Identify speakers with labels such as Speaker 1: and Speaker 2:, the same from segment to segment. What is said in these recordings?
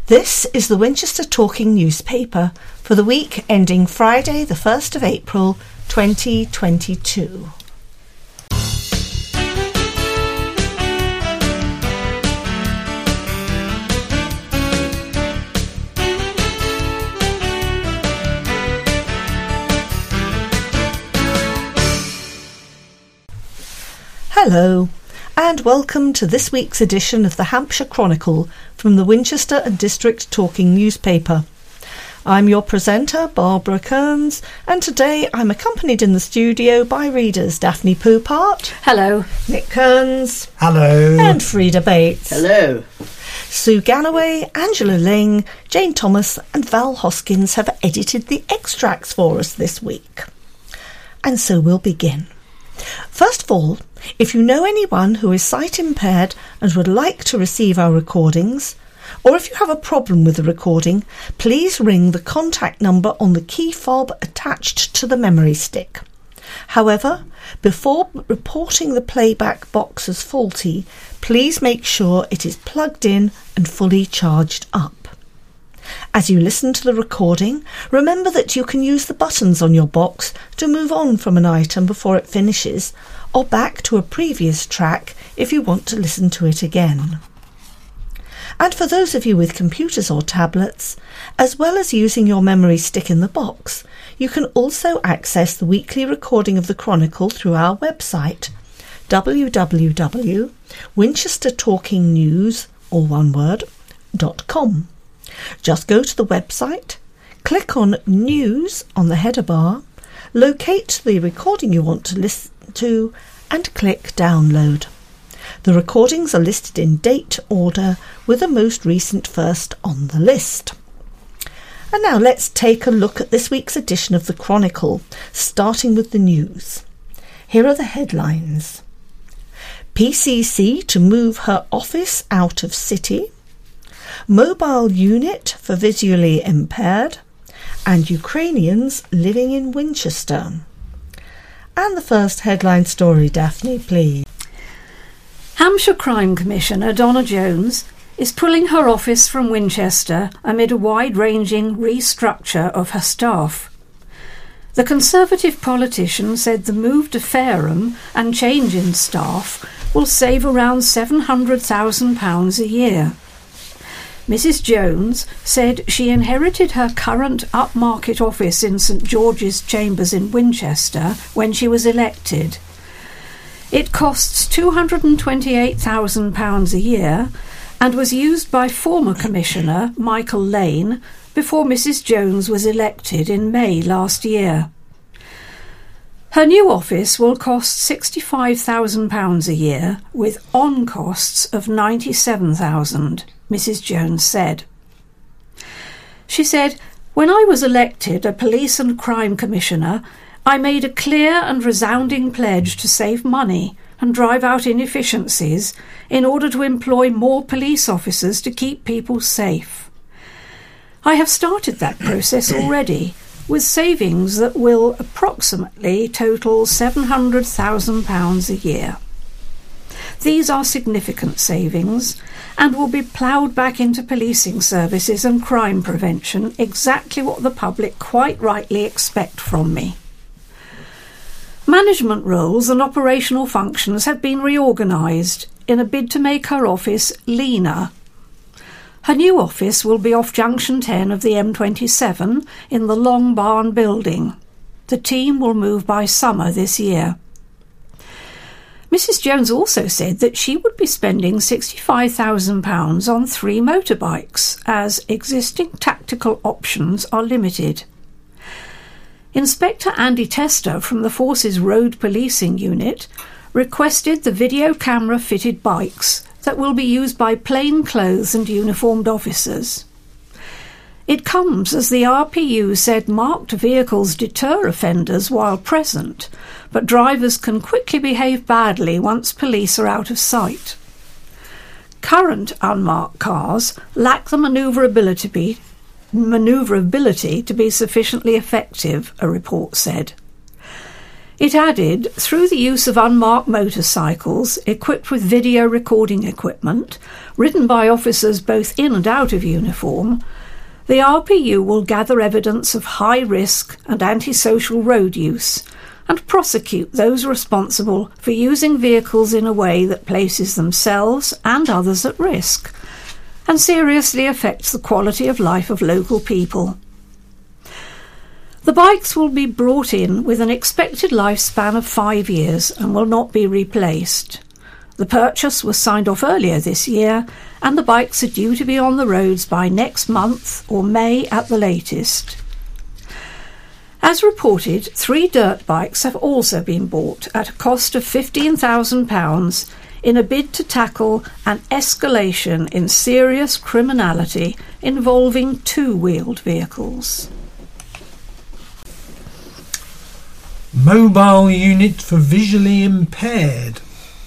Speaker 1: This is the Winchester Talking newspaper for the week ending Friday the 1st of April 2022. Hello, and welcome to this week's edition of the Hampshire Chronicle from the Winchester and District Talking newspaper. I'm your presenter, Barbara Kearns, and today I'm accompanied in the studio by readers Daphne Poupart.
Speaker 2: Hello.
Speaker 1: Nick Kearns.
Speaker 3: Hello.
Speaker 1: And Frida Bates.
Speaker 4: Hello.
Speaker 1: Sue Galloway, Angela Ling, Jane Thomas and Val Hoskins have edited the extracts for us this week. And so we'll begin. First of all, if you know anyone who is sight impaired and would like to receive our recordings, or if you have a problem with the recording, please ring the contact number on the key fob attached to the memory stick. However, before reporting the playback box as faulty, please make sure it is plugged in and fully charged up. As you listen to the recording, remember that you can use the buttons on your box to move on from an item before it finishes, or back to a previous track if you want to listen to it again. And for those of you with computers or tablets, as well as using your memory stick in the box, you can also access the weekly recording of the Chronicle through our website, www.winchestertalkingnews, all one word, .com. Just go to the website, click on News on the header bar, locate the recording you want to listen to, and click Download. The recordings are listed in date order, with the most recent first on the list. And now let's take a look at this week's edition of the Chronicle, starting with the news. Here are the headlines. PCC to move her office out of city. Mobile unit for visually impaired, and Ukrainians living in Winchester. And the first headline story, Daphne, please.
Speaker 2: Hampshire Crime Commissioner Donna Jones is pulling her office from Winchester amid a wide-ranging restructure of her staff. The Conservative politician said the move to Fareham and change in staff will save around £700,000 a year. Mrs. Jones said she inherited her current upmarket office in St George's Chambers in Winchester when she was elected. It costs £228,000 a year and was used by former Commissioner Michael Lane before Mrs. Jones was elected in May last year. Her new office will cost £65,000 a year, with on-costs of £97,000, Mrs. Jones said. She said, "When I was elected a Police and Crime Commissioner, I made a clear and resounding pledge to save money and drive out inefficiencies in order to employ more police officers to keep people safe. I have started that process already, with savings that will approximately total £700,000 a year. These are significant savings and will be ploughed back into policing services and crime prevention, exactly what the public quite rightly expect from me." Management roles and operational functions have been reorganised in a bid to make her office leaner. Her new office will be off Junction 10 of the M27 in the Long Barn building. The team will move by summer this year. Mrs. Jones also said that she would be spending £65,000 on 3 motorbikes, as existing tactical options are limited. Inspector Andy Tester from the Forces Road Policing Unit requested the video camera fitted bikes that will be used by plainclothes and uniformed officers. It comes as the RPU said marked vehicles deter offenders while present, but drivers can quickly behave badly once police are out of sight. Current unmarked cars lack the manoeuvrability to be sufficiently effective, a report said. It added, through the use of unmarked motorcycles equipped with video recording equipment, ridden by officers both in and out of uniform, the RPU will gather evidence of high risk and antisocial road use and prosecute those responsible for using vehicles in a way that places themselves and others at risk and seriously affects the quality of life of local people. The bikes will be brought in with an expected lifespan of 5 years and will not be replaced. The purchase was signed off earlier this year, and the bikes are due to be on the roads by next month or May at the latest. As reported, 3 dirt bikes have also been bought at a cost of £15,000 in a bid to tackle an escalation in serious criminality involving 2-wheeled vehicles.
Speaker 3: Mobile unit for visually impaired.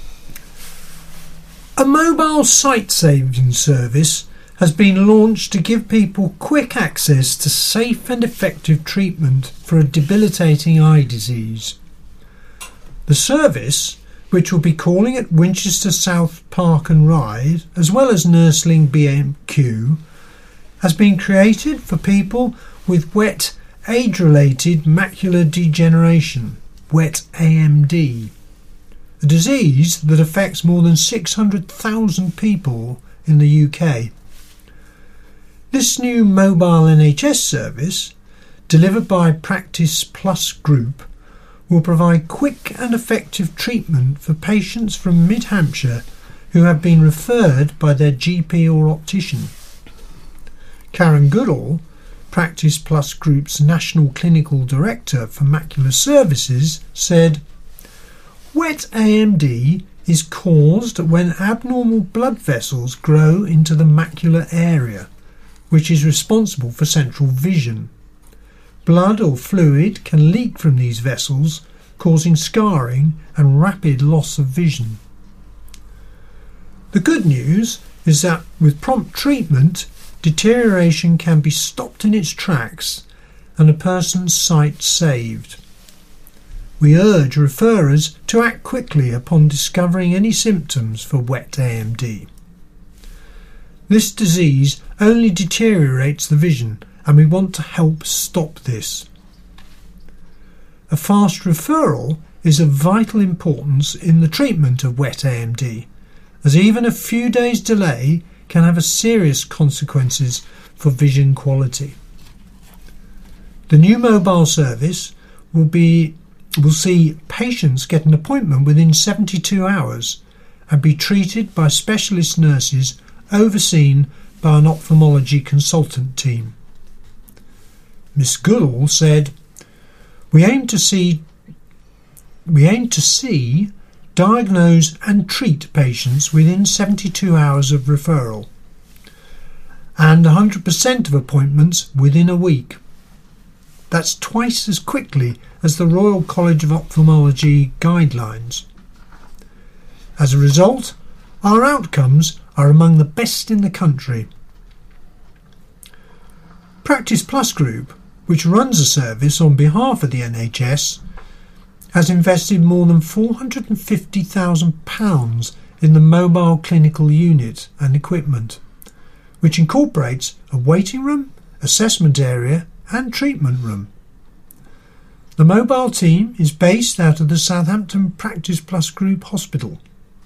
Speaker 3: A mobile sight-saving service has been launched to give people quick access to safe and effective treatment for a debilitating eye disease. The service, which will be calling at Winchester South Park and Ride, as well as Nursling B&Q, has been created for people with wet age-related macular degeneration, wet AMD, a disease that affects more than 600,000 people in the UK. This new mobile NHS service, delivered by Practice Plus Group, will provide quick and effective treatment for patients from Mid-Hampshire who have been referred by their GP or optician. Karen Goodall, Practice Plus Group's National Clinical Director for Macular Services, said, "Wet AMD is caused when abnormal blood vessels grow into the macular area, which is responsible for central vision. Blood or fluid can leak from these vessels, causing scarring and rapid loss of vision. The good news is that with prompt treatment, deterioration can be stopped in its tracks and a person's sight saved. We urge referrers to act quickly upon discovering any symptoms for wet AMD. This disease only deteriorates the vision, and we want to help stop this. A fast referral is of vital importance in the treatment of wet AMD, as even a few days' delay can have serious consequences for vision quality. The new mobile service will see patients get an appointment within 72 hours and be treated by specialist nurses overseen by an ophthalmology consultant team. Miss Goodall said, We aim to see, diagnose and treat patients within 72 hours of referral and 100% of appointments within a week. That's twice as quickly as the Royal College of Ophthalmology guidelines. As a result, our outcomes are among the best in the country. Practice Plus Group, which runs a service on behalf of the NHS, has invested more than £450,000 in the mobile clinical unit and equipment, which incorporates a waiting room, assessment area and treatment room. The mobile team is based out of the Southampton Practice Plus Group Hospital.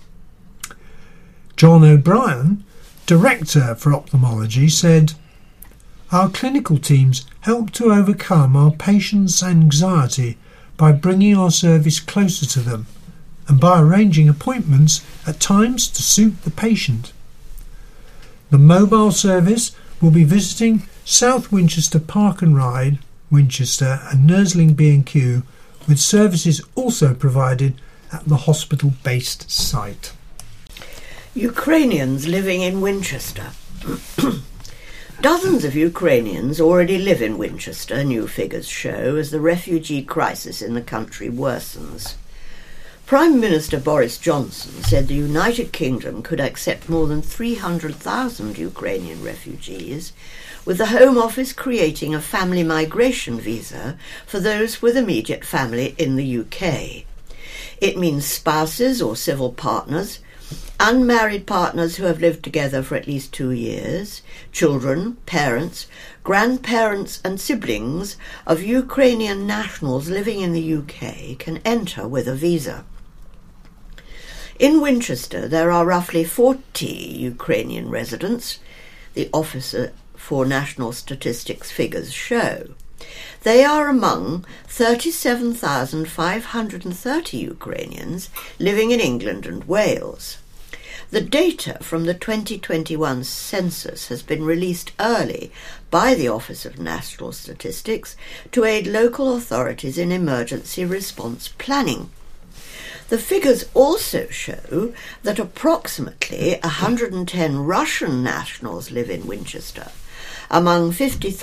Speaker 3: John O'Brien, Director for Ophthalmology, said, Our clinical teams help to overcome our patients' anxiety by bringing our service closer to them and by arranging appointments at times to suit the patient. The mobile service will be visiting South Winchester Park and Ride, Winchester and Nursling B&Q, with services also provided at the hospital-based site.
Speaker 4: Ukrainians living in Winchester. Dozens of Ukrainians already live in Winchester, new figures show, as the refugee crisis in the country worsens. Prime Minister Boris Johnson said the United Kingdom could accept more than 300,000 Ukrainian refugees, with the Home Office creating a family migration visa for those with immediate family in the UK. It means spouses or civil partners, unmarried partners who have lived together for at least 2 years, children, parents, grandparents and siblings of Ukrainian nationals living in the UK can enter with a visa. In Winchester, there are roughly 40 Ukrainian residents, the Office for National Statistics figures show. They are among 37,530 Ukrainians living in England and Wales. The data from the 2021 census has been released early by the Office of National Statistics to aid local authorities in emergency response planning. The figures also show that approximately 110 Russian nationals live in Winchester, among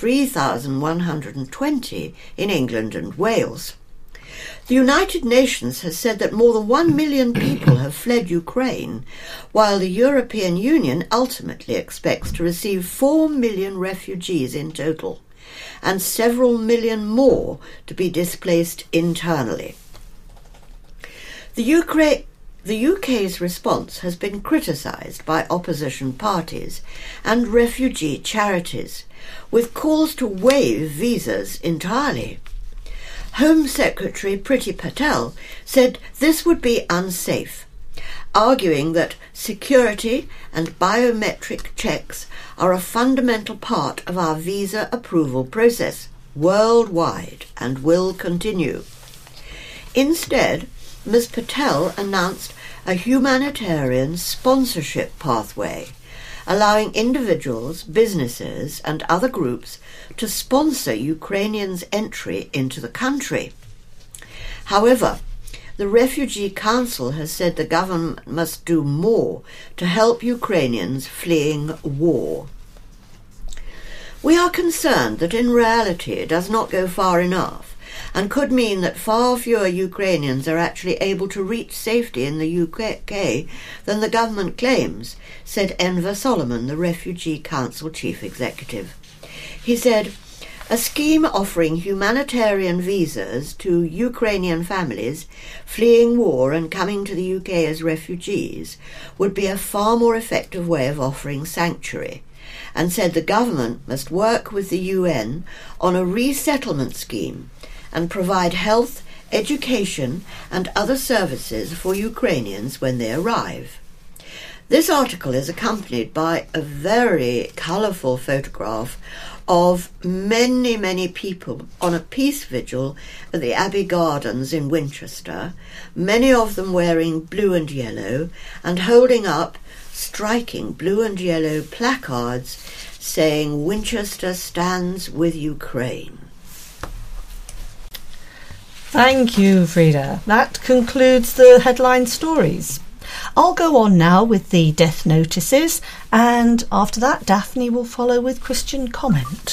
Speaker 4: 53,120 in England and Wales. The United Nations has said that more than 1 million people have fled Ukraine, while the European Union ultimately expects to receive 4 million refugees in total, and several million more to be displaced internally. The UK's response has been criticised by opposition parties and refugee charities, with calls to waive visas entirely. Home Secretary Priti Patel said this would be unsafe, arguing that security and biometric checks are a fundamental part of our visa approval process worldwide and will continue. Instead, Ms. Patel announced a humanitarian sponsorship pathway, allowing individuals, businesses and other groups to sponsor Ukrainians' entry into the country. However, the Refugee Council has said the government must do more to help Ukrainians fleeing war. We are concerned that in reality it does not go far enough, and could mean that far fewer Ukrainians are actually able to reach safety in the UK than the government claims, said Enver Solomon, the Refugee Council Chief Executive. He said, a scheme offering humanitarian visas to Ukrainian families fleeing war and coming to the UK as refugees would be a far more effective way of offering sanctuary, and said the government must work with the UN on a resettlement scheme and provide health, education and other services for Ukrainians when they arrive. This article is accompanied by a very colourful photograph of many people on a peace vigil at the Abbey Gardens in Winchester, many of them wearing blue and yellow and holding up striking blue and yellow placards saying Winchester stands with Ukraine.
Speaker 1: Thank you, Frida. That concludes the headline stories. I'll go on now with the death notices, and after that Daphne will follow with Christian comment.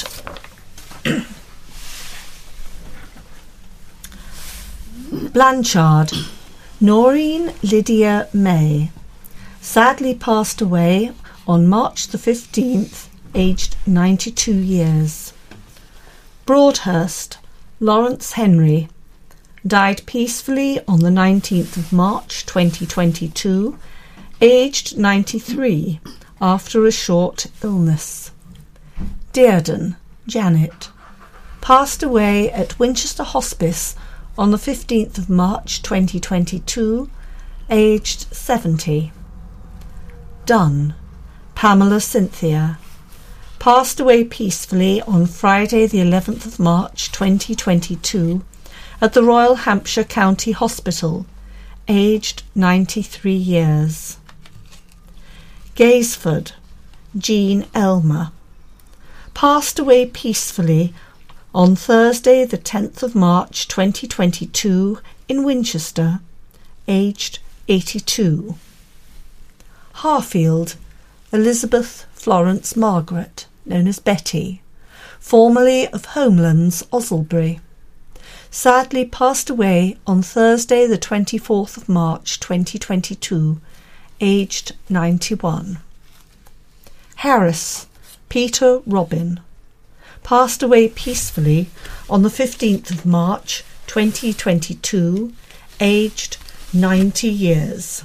Speaker 1: Blanchard, Noreen Lydia May, sadly passed away on March the 15th, aged 92 years. Broadhurst, Lawrence Henry, died peacefully on the 19th of March 2022, aged 93, after a short illness. Dearden, Janet, passed away at Winchester Hospice on the 15th of March 2022, aged 70. Dunn, Pamela Cynthia, passed away peacefully on Friday the 11th of March 2022, at the Royal Hampshire County Hospital, aged 93 years. Gaysford, Jean Elmer, passed away peacefully on Thursday the 10th of March 2022 in Winchester, aged 82. Harfield, Elizabeth Florence Margaret, known as Betty, formerly of Homelands, Osselbury, sadly passed away on Thursday the 24th of March 2022, aged 91. Harris, Peter Robin, passed away peacefully on the 15th of March 2022, aged 90 years.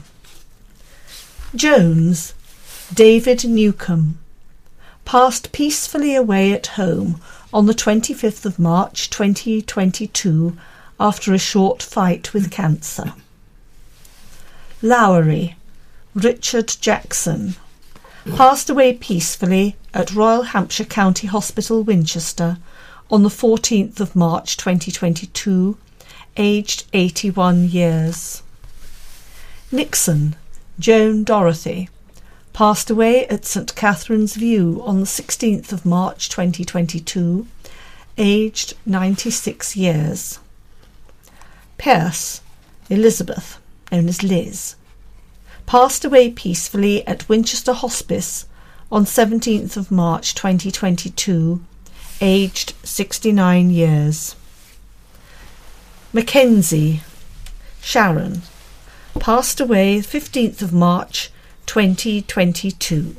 Speaker 1: Jones, David Newcomb, passed peacefully away at home on the 25th of March 2022 after a short fight with cancer. Lowry, Richard Jackson, passed away peacefully at Royal Hampshire County Hospital, Winchester, on the 14th of March 2022, aged 81 years. Nixon, Joan Dorothy, passed away at St Catherine's View on the 16th of March 2022, aged 96 years. Pearce, Elizabeth, known as Liz, passed away peacefully at Winchester Hospice on 17th of March 2022, aged 69 years. Mackenzie, Sharon, passed away 15th of March 2022.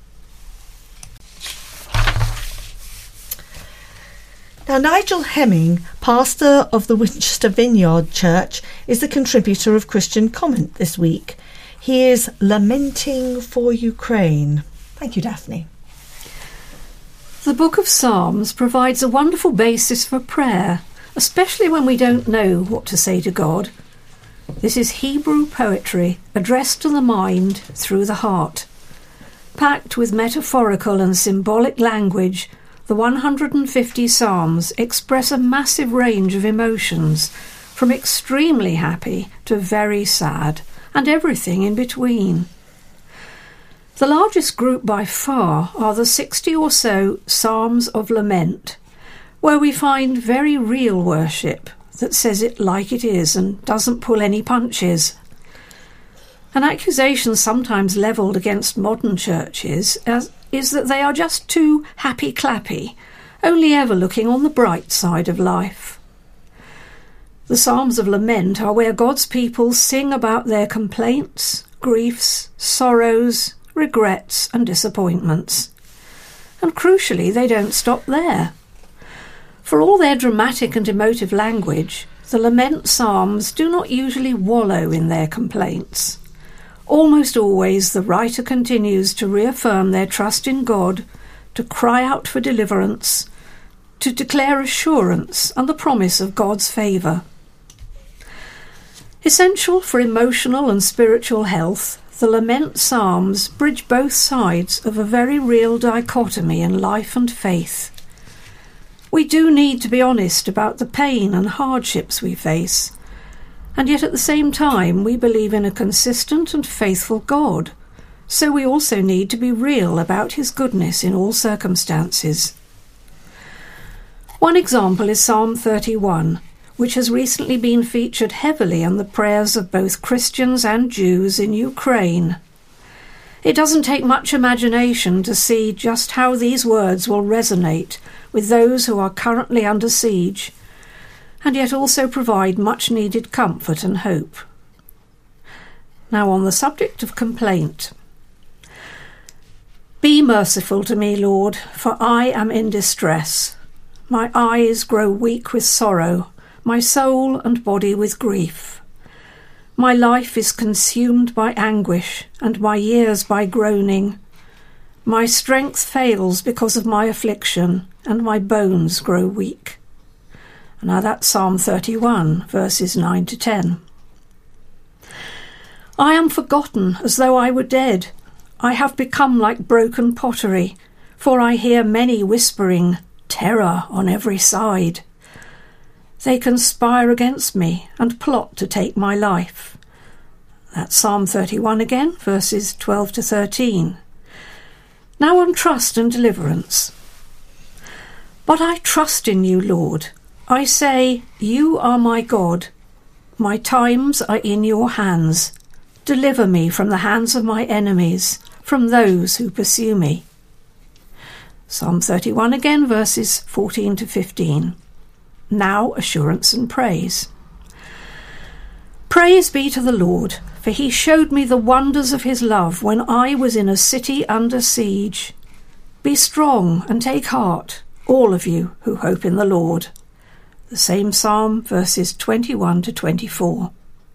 Speaker 1: Now, Nigel Hemming, pastor of the Winchester Vineyard Church, is the contributor of Christian Comment this week. He is lamenting for Ukraine. Thank you, Daphne.
Speaker 2: The Book of Psalms provides a wonderful basis for prayer, especially when we don't know what to say to God. This is Hebrew poetry addressed to the mind through the heart. Packed with metaphorical and symbolic language, the 150 Psalms express a massive range of emotions, from extremely happy to very sad, and everything in between. The largest group by far are the 60 or so Psalms of Lament, where we find very real worship that says it like it is and doesn't pull any punches. An accusation sometimes levelled against modern churches is that they are just too happy-clappy, only ever looking on the bright side of life. The Psalms of Lament are where God's people sing about their complaints, griefs, sorrows, regrets and disappointments. And crucially, they don't stop there. For all their dramatic and emotive language, the lament psalms do not usually wallow in their complaints. Almost always the writer continues to reaffirm their trust in God, to cry out for deliverance, to declare assurance and the promise of God's favour. Essential for emotional and spiritual health, the lament psalms bridge both sides of a very real dichotomy in life and faith. We do need to be honest about the pain and hardships we face, and yet at the same time we believe in a consistent and faithful God, so we also need to be real about his goodness in all circumstances. One example is Psalm 31, which has recently been featured heavily in the prayers of both Christians and Jews in Ukraine. It doesn't take much imagination to see just how these words will resonate with those who are currently under siege, and yet also provide much-needed comfort and hope. Now on the subject of complaint. Be merciful to me, Lord, for I am in distress. My eyes grow weak with sorrow, my soul and body with grief. My life is consumed by anguish, and my years by groaning. My strength fails because of my affliction, and my bones grow weak. Now that's Psalm 31, verses 9 to 10. I am forgotten as though I were dead. I have become like broken pottery, for I hear many whispering, terror on every side. They conspire against me and plot to take my life. That's Psalm 31 again, verses 12 to 13. Now on trust and deliverance. But I trust in you, Lord. I say, you are my God. My times are in your hands. Deliver me from the hands of my enemies, from those who pursue me. Psalm 31 again, verses 14 to 15. now assurance and praise. Praise be to the Lord, for he showed me the wonders of his love when I was in a city under siege. Be strong and take heart, all of you who hope in the Lord. The same Psalm, verses 21 to 24.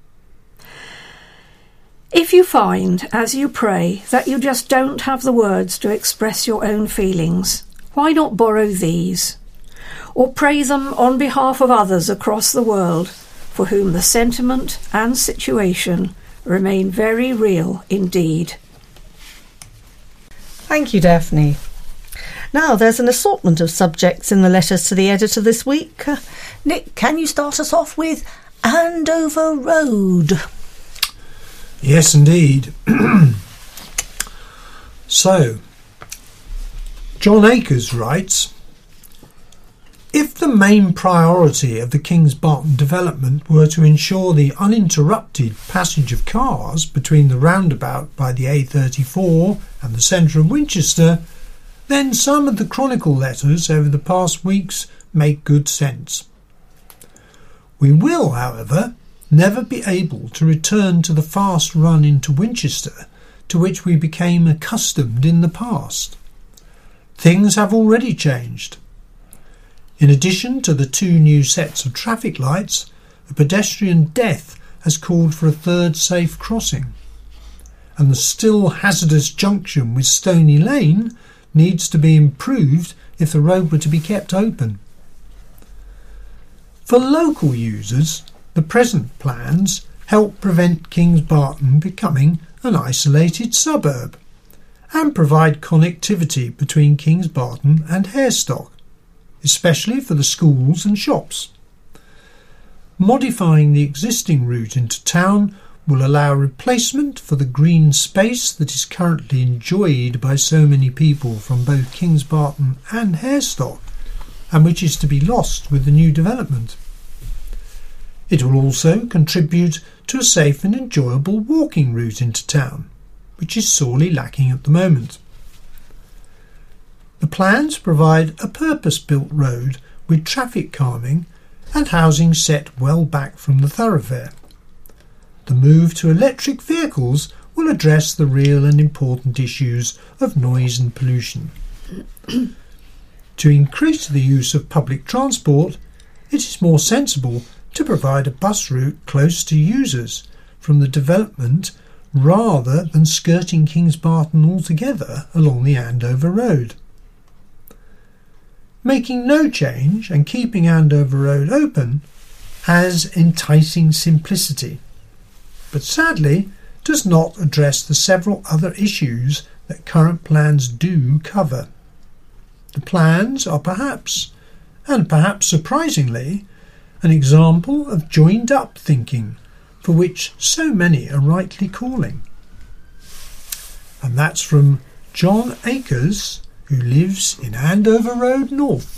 Speaker 2: If you find, as you pray, that you just don't have the words to express your own feelings, why not borrow these? Or pray them on behalf of others across the world, for whom the sentiment and situation remain very real indeed.
Speaker 1: Thank you, Daphne. Now, there's an assortment of subjects in the letters to the editor this week. Nick, can you start us off with Andover Road?
Speaker 3: Yes, indeed. So, John Akers writes, if the main priority of the Kingsbarton development were to ensure the uninterrupted passage of cars between the roundabout by the A34 and the centre of Winchester, then some of the Chronicle letters over the past weeks make good sense. We will, however, never be able to return to the fast run into Winchester to which we became accustomed in the past. Things have already changed. In addition to the 2 new sets of traffic lights, a pedestrian death has called for a third safe crossing, and the still hazardous junction with Stony Lane needs to be improved if the road were to be kept open. For local users, the present plans help prevent Kingsbarton becoming an isolated suburb and provide connectivity between Kingsbarton and Harestock, especially for the schools and shops. Modifying the existing route into town will allow replacement for the green space that is currently enjoyed by so many people from both Kingsbarton and Harestock, and which is to be lost with the new development. It will also contribute to a safe and enjoyable walking route into town, which is sorely lacking at the moment. The plans provide a purpose-built road with traffic calming and housing set well back from the thoroughfare. The move to electric vehicles will address the real and important issues of noise and pollution. To increase the use of public transport, it is more sensible to provide a bus route close to users from the development rather than skirting Kingsbarton altogether along the Andover Road. Making no change and keeping Andover Road open has enticing simplicity, but sadly does not address the several other issues that current plans do cover. The plans are perhaps, and perhaps surprisingly, an example of joined-up thinking for which so many are rightly calling. And that's from John Akers, who lives in Andover Road North.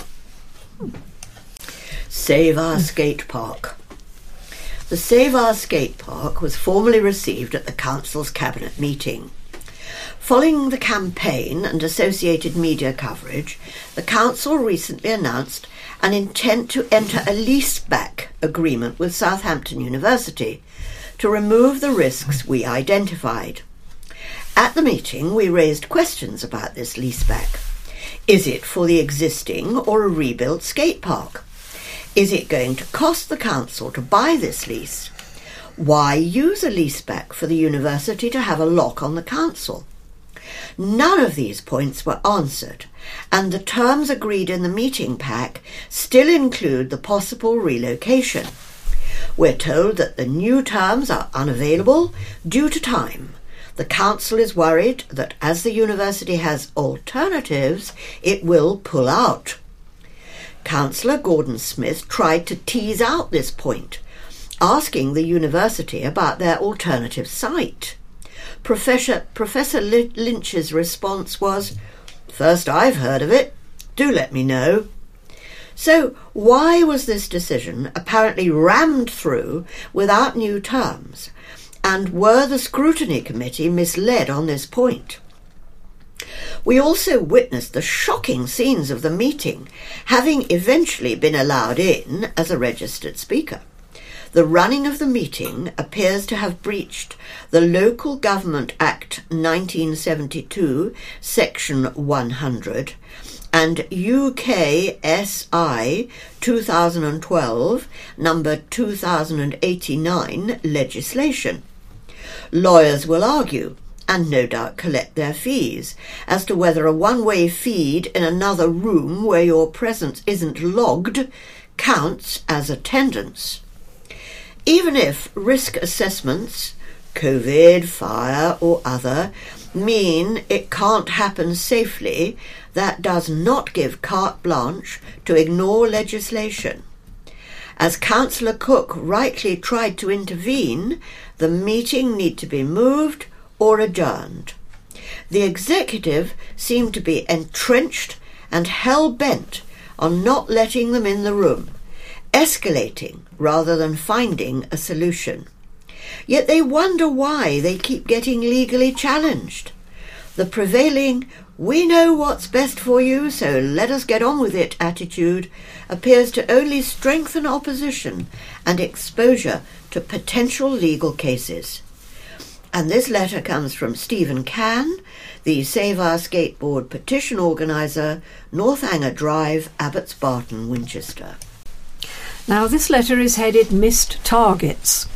Speaker 4: Save Our Skate Park. The Save Our Skate Park was formally received at the Council's Cabinet meeting. Following the campaign and associated media coverage, the Council recently announced an intent to enter a leaseback agreement with Southampton University to remove the risks we identified. At the meeting, we raised questions about this leaseback. Is it for the existing or a rebuilt skate park? Is it going to cost the council to buy this lease? Why use a leaseback for the university to have a lock on the council? None of these points were answered, and the terms agreed in the meeting pack still include the possible relocation. We're told that the new terms are unavailable due to time. The council is worried that as the university has alternatives, it will pull out. Councillor Gordon Smith tried to tease out this point, asking the university about their alternative site. Professor Lynch's response was, "First I've heard of it. Do let me know." So why was this decision apparently rammed through without new terms? And were the scrutiny committee misled on this point? We also witnessed the shocking scenes of the meeting, having eventually been allowed in as a registered speaker. The running of the meeting appears to have breached the Local Government Act 1972, Section 100, and UKSI 2012, number 2089 legislation. Lawyers will argue, and no doubt collect their fees, as to whether a one-way feed in another room where your presence isn't logged counts as attendance. Even if risk assessments, COVID, fire or other, mean it can't happen safely, that does not give carte blanche to ignore legislation. As Councillor Cook rightly tried to intervene, the meeting need to be moved or adjourned. The executive seemed to be entrenched and hell-bent on not letting them in the room, escalating rather than finding a solution. Yet they wonder why they keep getting legally challenged. The prevailing "we know what's best for you, so let us get on with it" attitude appears to only strengthen opposition and exposure to potential legal cases. And this letter comes from Stephen Cann, the Save Our Skateboard petition organiser, Northanger Drive, Abbots Barton, Winchester.
Speaker 2: Now this letter is headed Missed Targets.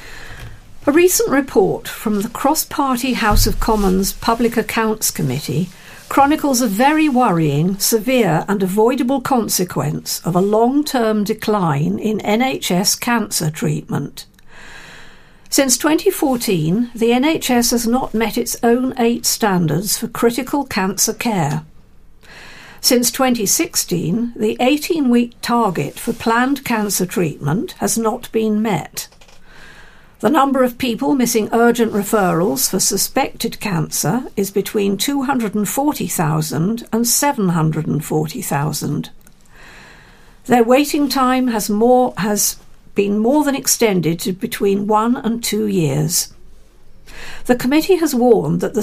Speaker 2: A recent report from the Cross-Party House of Commons Public Accounts Committee chronicles a very worrying, severe and avoidable consequence of a long-term decline in NHS cancer treatment. Since 2014, the NHS has not met its own 8 standards for critical cancer care. Since 2016, the 18-week target for planned cancer treatment has not been met. The number of people missing urgent referrals for suspected cancer is between 240,000 and 740,000. Their waiting time has been more than extended to between 1 and 2 years. The committee has warned that the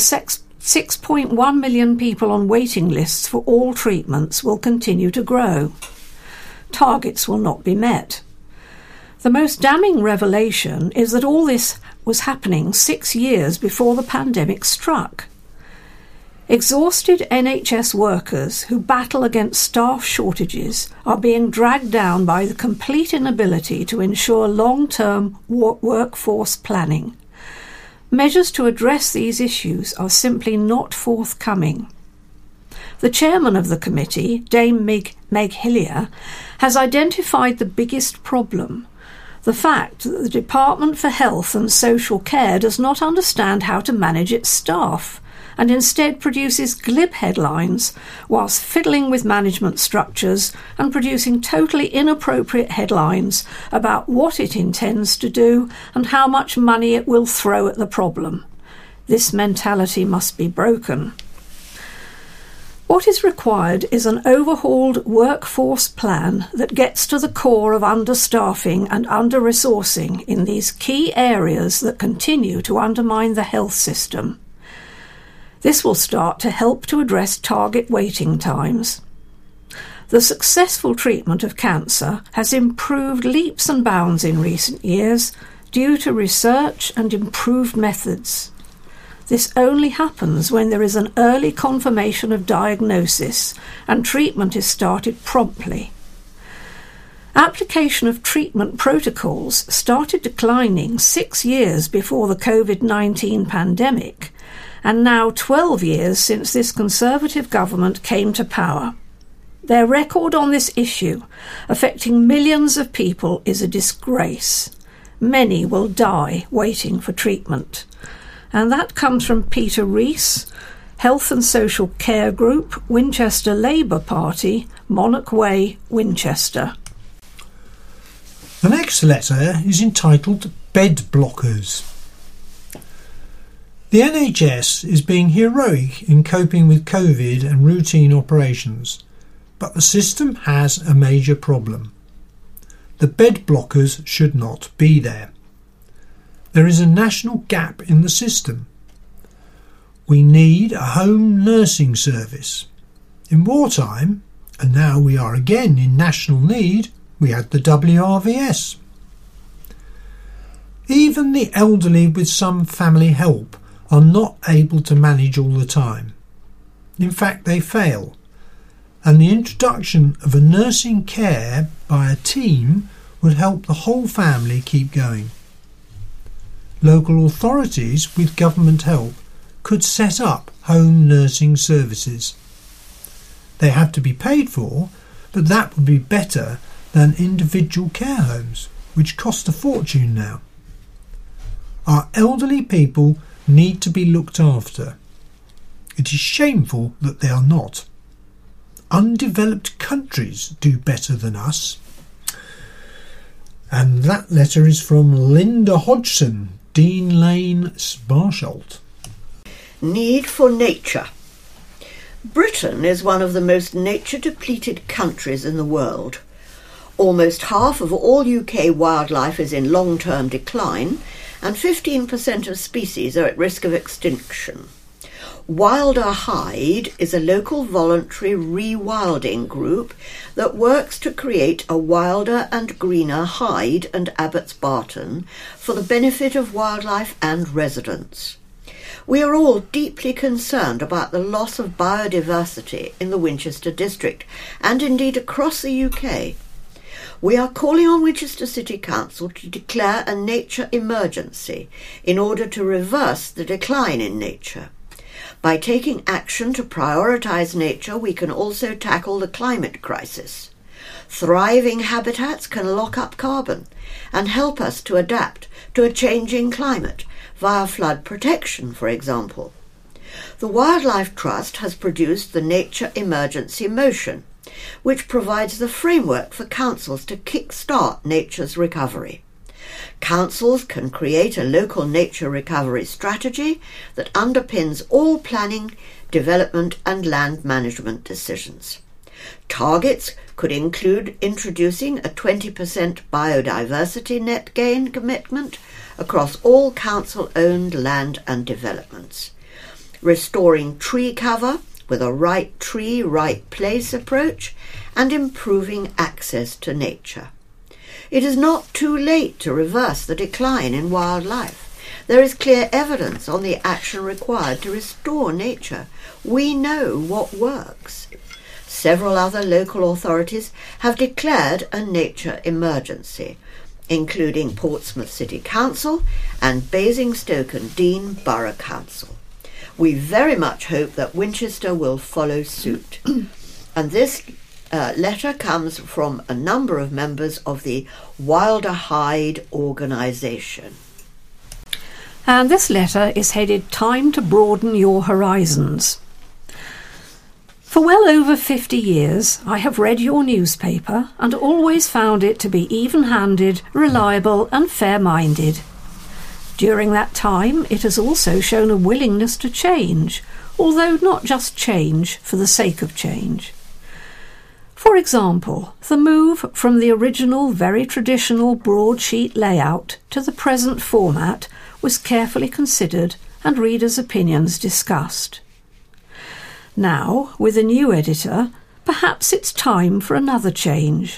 Speaker 2: 6.1 million people on waiting lists for all treatments will continue to grow. Targets will not be met. The most damning revelation is that all this was happening 6 years before the pandemic struck. Exhausted NHS workers who battle against staff shortages are being dragged down by the complete inability to ensure long-term workforce planning. Measures to address these issues are simply not forthcoming. The chairman of the committee, Dame Meg Hillier, has identified the biggest problem: the fact that the Department for Health and Social Care does not understand how to manage its staff, and instead produces glib headlines whilst fiddling with management structures and producing totally inappropriate headlines about what it intends to do and how much money it will throw at the problem. This mentality must be broken. What is required is an overhauled workforce plan that gets to the core of understaffing and under-resourcing in these key areas that continue to undermine the health system. This will start to help to address target waiting times. The successful treatment of cancer has improved leaps and bounds in recent years due to research and improved methods. This only happens when there is an early confirmation of diagnosis and treatment is started promptly. Application of treatment protocols started declining 6 years before the COVID-19 pandemic, and now 12 years since this Conservative government came to power. Their record on this issue, affecting millions of people, is a disgrace. Many will die waiting for treatment. And that comes from Peter Rees, Health and Social Care Group, Winchester Labour Party, Monarch Way, Winchester.
Speaker 3: The next letter is entitled Bed Blockers. The NHS is being heroic in coping with COVID and routine operations, but the system has a major problem. The bed blockers should not be there. There is a national gap in the system. We need a home nursing service. In wartime, and now we are again in national need, we had the WRVS. Even the elderly with some family help are not able to manage all the time. In fact, they fail. And the introduction of a nursing care by a team would help the whole family keep going. Local authorities with government help could set up home nursing services. They have to be paid for, but that would be better than individual care homes, which cost a fortune now. Our elderly people need to be looked after. It is shameful that they are not. Undeveloped countries do better than us. And that letter is from Linda Hodgson, Dean Lane, Sparsholt.
Speaker 4: Need for nature. Britain is one of the most nature-depleted countries in the world. Almost half of all UK wildlife is in long-term decline, and 15% of species are at risk of extinction. Wilder Hyde is a local voluntary rewilding group that works to create a wilder and greener Hyde and Abbots Barton for the benefit of wildlife and residents. We are all deeply concerned about the loss of biodiversity in the Winchester district and indeed across the UK. We are calling on Winchester City Council to declare a nature emergency in order to reverse the decline in nature. By taking action to prioritise nature, we can also tackle the climate crisis. Thriving habitats can lock up carbon and help us to adapt to a changing climate via flood protection, for example. The Wildlife Trust has produced the Nature Emergency Motion, which provides the framework for councils to kick-start nature's recovery. Councils can create a local nature recovery strategy that underpins all planning, development and land management decisions. Targets could include introducing a 20% biodiversity net gain commitment across all council-owned land and developments, restoring tree cover with a right tree, right place approach, and improving access to nature. It is not too late to reverse the decline in wildlife. There is clear evidence on the action required to restore nature. We know what works. Several other local authorities have declared a nature emergency, including Portsmouth City Council and Basingstoke and Deane Borough Council. We very much hope that Winchester will follow suit. And this letter comes from a number of members of the Wilder Hyde organisation.
Speaker 2: And this letter is headed Time to Broaden Your Horizons. For well over 50 years, I have read your newspaper and always found it to be even-handed, reliable and fair-minded. During that time, it has also shown a willingness to change, although not just change for the sake of change. For example, the move from the original very traditional broadsheet layout to the present format was carefully considered and readers' opinions discussed. Now, with a new editor, perhaps it's time for another change.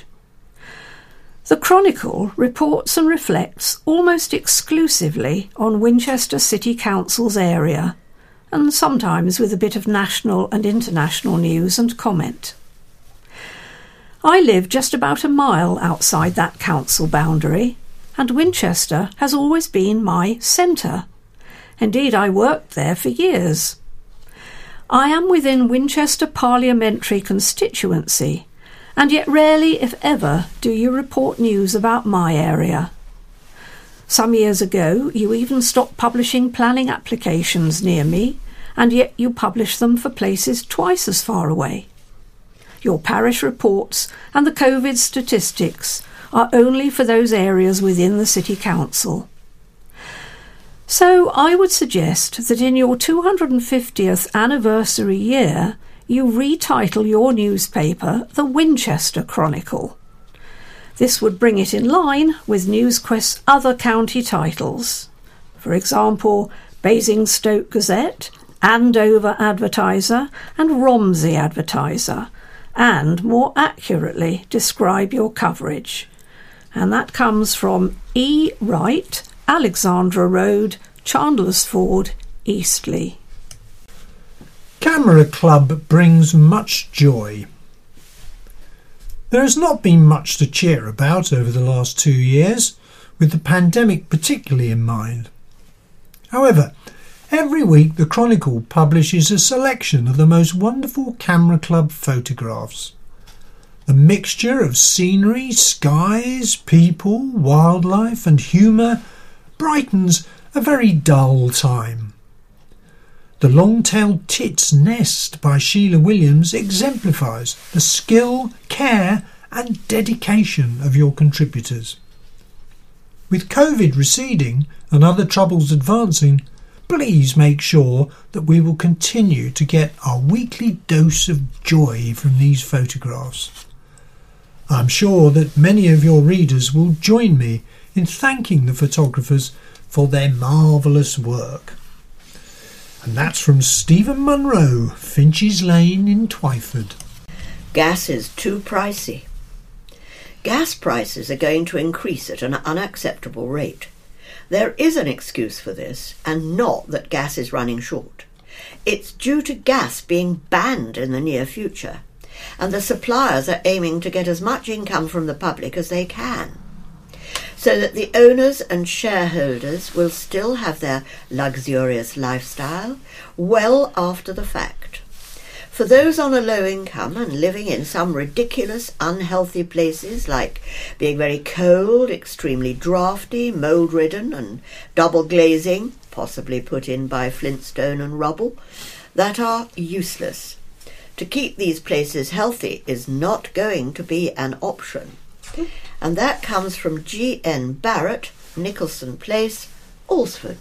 Speaker 2: The Chronicle reports and reflects almost exclusively on Winchester City Council's area, and sometimes with a bit of national and international news and comment. I live just about a mile outside that council boundary, and Winchester has always been my centre. Indeed, I worked there for years. I am within Winchester parliamentary constituency, and yet rarely, if ever, do you report news about my area. Some years ago, you even stopped publishing planning applications near me, and yet you publish them for places twice as far away. Your parish reports and the COVID statistics are only for those areas within the City Council. So I would suggest that in your 250th anniversary year, you retitle your newspaper the Winchester Chronicle. This would bring it in line with NewsQuest's other county titles, for example, Basingstoke Gazette Andover Advertiser and Romsey Advertiser, and more accurately describe your coverage. And that comes from E. Wright, Alexandra Road, Chandlersford, Eastleigh.
Speaker 3: Camera Club brings much joy. There has not been much to cheer about over the last 2 years, with the pandemic particularly in mind. However, every week the Chronicle publishes a selection of the most wonderful Camera Club photographs. The mixture of scenery, skies, people, wildlife and humour brightens a very dull time. The Long-Tailed Tit's Nest by Sheila Williams exemplifies the skill, care and dedication of your contributors. With COVID receding and other troubles advancing, please make sure that we will continue to get our weekly dose of joy from these photographs. I'm sure that many of your readers will join me in thanking the photographers for their marvellous work. And that's from Stephen Munro, Finch's Lane in Twyford.
Speaker 4: Gas is too pricey. Gas prices are going to increase at an unacceptable rate. There is an excuse for this, and not that gas is running short. It's due to gas being banned in the near future, and the suppliers are aiming to get as much income from the public as they can, so that the owners and shareholders will still have their luxurious lifestyle well after the fact. For those on a low income and living in some ridiculous, unhealthy places like being very cold, extremely draughty, mould-ridden and double glazing, possibly put in by Flintstone and rubble, that are useless. To keep these places healthy is not going to be an option. And that comes from G.N. Barrett, Nicholson Place, Alresford.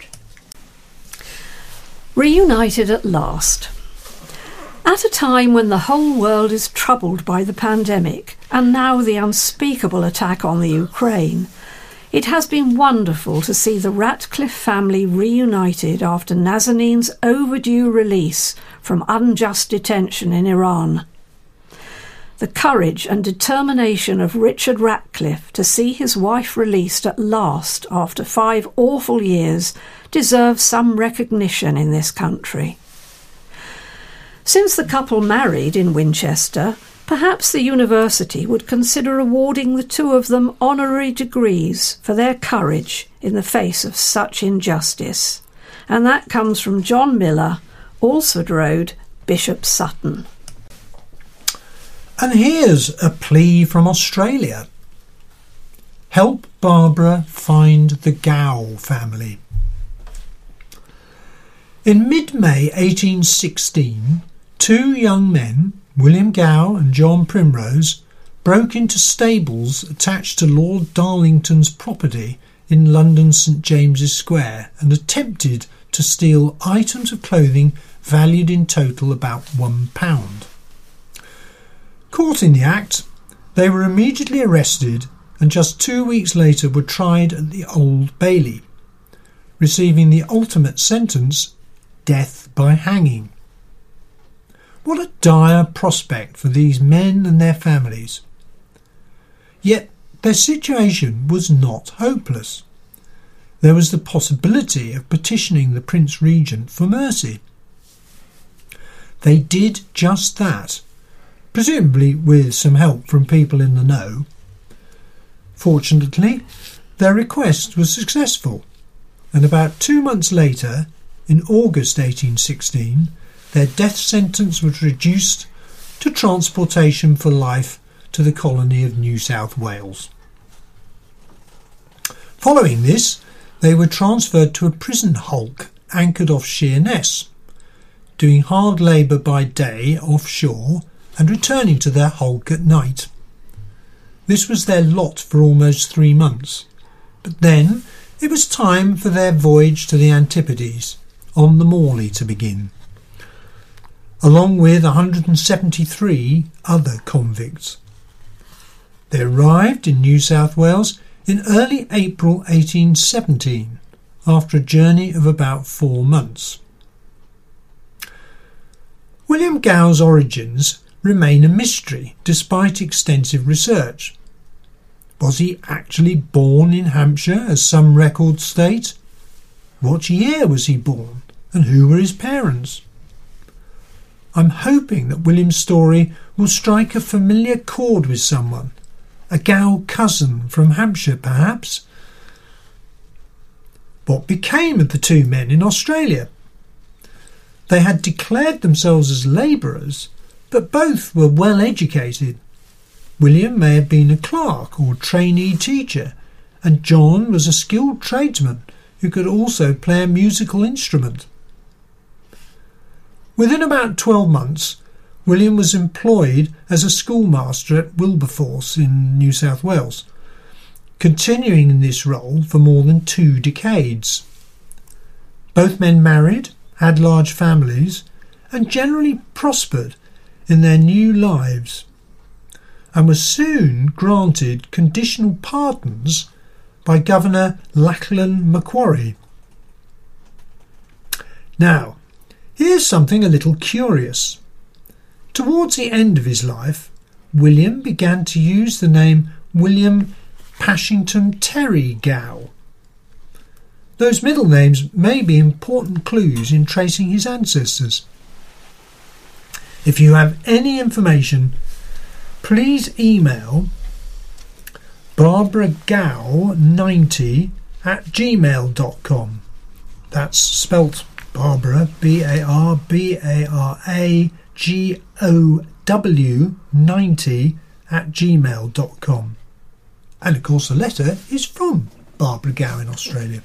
Speaker 2: Reunited at last. At a time when the whole world is troubled by the pandemic and now the unspeakable attack on the Ukraine, it has been wonderful to see the Ratcliffe family reunited after Nazanin's overdue release from unjust detention in Iran. The courage and determination of Richard Ratcliffe to see his wife released at last after 5 awful years deserves some recognition in this country. Since the couple married in Winchester, perhaps the university would consider awarding the two of them honorary degrees for their courage in the face of such injustice. And that comes from John Miller, Alresford Road, Bishop Sutton.
Speaker 3: And here's a plea from Australia. Help Barbara find the Gow family. In mid-May 1816, 2 young men, William Gow and John Primrose, broke into stables attached to Lord Darlington's property in London St James's Square and attempted to steal items of clothing valued in total about £1. Caught in the act, they were immediately arrested and just 2 weeks later were tried at the Old Bailey, receiving the ultimate sentence, death by hanging. What a dire prospect for these men and their families. Yet their situation was not hopeless. There was the possibility of petitioning the Prince Regent for mercy. They did just that, presumably with some help from people in the know. Fortunately, their request was successful, and about 2 months later, in August 1816, their death sentence was reduced to transportation for life to the colony of New South Wales. Following this, they were transferred to a prison hulk anchored off Sheerness, doing hard labour by day offshore and returning to their hulk at night. This was their lot for almost 3 months, but then it was time for their voyage to the Antipodes on the Morley to begin, along with 173 other convicts. They arrived in New South Wales in early April 1817, after a journey of about 4 months. William Gow's origins remain a mystery despite extensive research. Was he actually born in Hampshire, as some records state? What year was he born, and who were his parents? I'm hoping that William's story will strike a familiar chord with someone, a Gow cousin from Hampshire perhaps. What became of the two men in Australia? They had declared themselves as labourers, but both were well educated. William may have been a clerk or trainee teacher, and John was a skilled tradesman who could also play a musical instrument. Within about 12 months, William was employed as a schoolmaster at Wilberforce in New South Wales, continuing in this role for more than 2 decades. Both men married, had large families, and generally prospered in their new lives, and were soon granted conditional pardons by Governor Lachlan Macquarie. Now, here's something a little curious. Towards the end of his life, William began to use the name William Pashington Terry Gow. Those middle names may be important clues in tracing his ancestors. If you have any information, please email barbaragow90@gmail.com. That's spelt Barbara, BARBARAGOW90@gmail.com. And of course the letter is from Barbara Gow in Australia.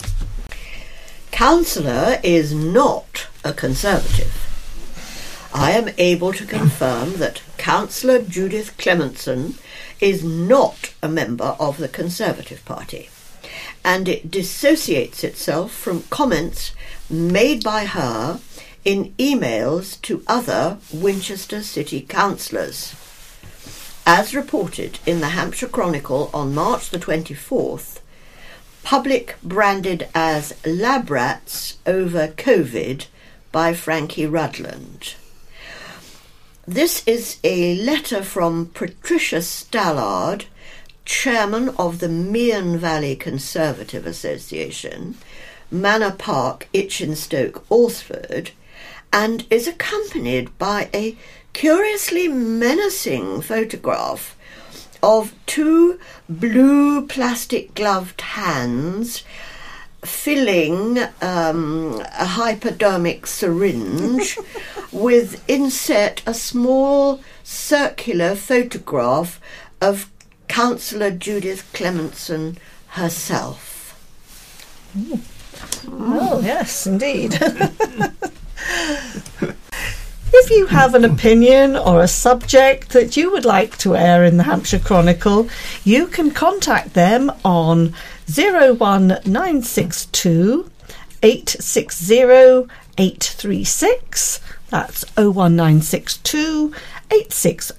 Speaker 4: Councillor is not a Conservative. I am able to confirm that Councillor Judith Clementson is not a member of the Conservative Party, and it dissociates itself from comments made by her in emails to other Winchester City councillors. As reported in the Hampshire Chronicle on March the 24th, public branded as lab rats over COVID by Frankie Rudland. This is a letter from Patricia Stallard, chairman of the Mearn Valley Conservative Association, Manor Park, Itchenstoke, Alresford, and is accompanied by a curiously menacing photograph of 2 blue plastic gloved hands filling a hypodermic syringe with inset a small circular photograph of Councillor Judith Clementson herself.
Speaker 1: Oh, yes, indeed. If you have an opinion or a subject that you would like to air in the Hampshire Chronicle, you can contact them on 01962 860 836. That's 01962 860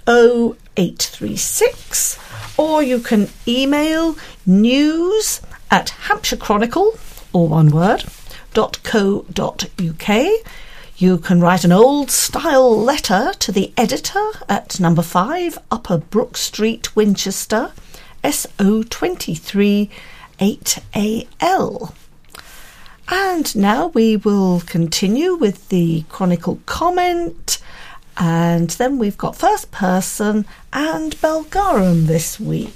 Speaker 1: 836. Or you can email news@hampshirechronicle, all one word, .co.uk. You can write an old-style letter to the editor at number 5 Upper Brook Street, Winchester, SO23 8AL. And now we will continue with the Chronicle comment, and then we've got First Person and Belgarum this week.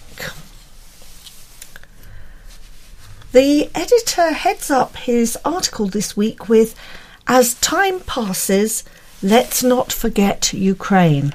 Speaker 1: The editor heads up his article this week with, "As time passes, let's not forget Ukraine."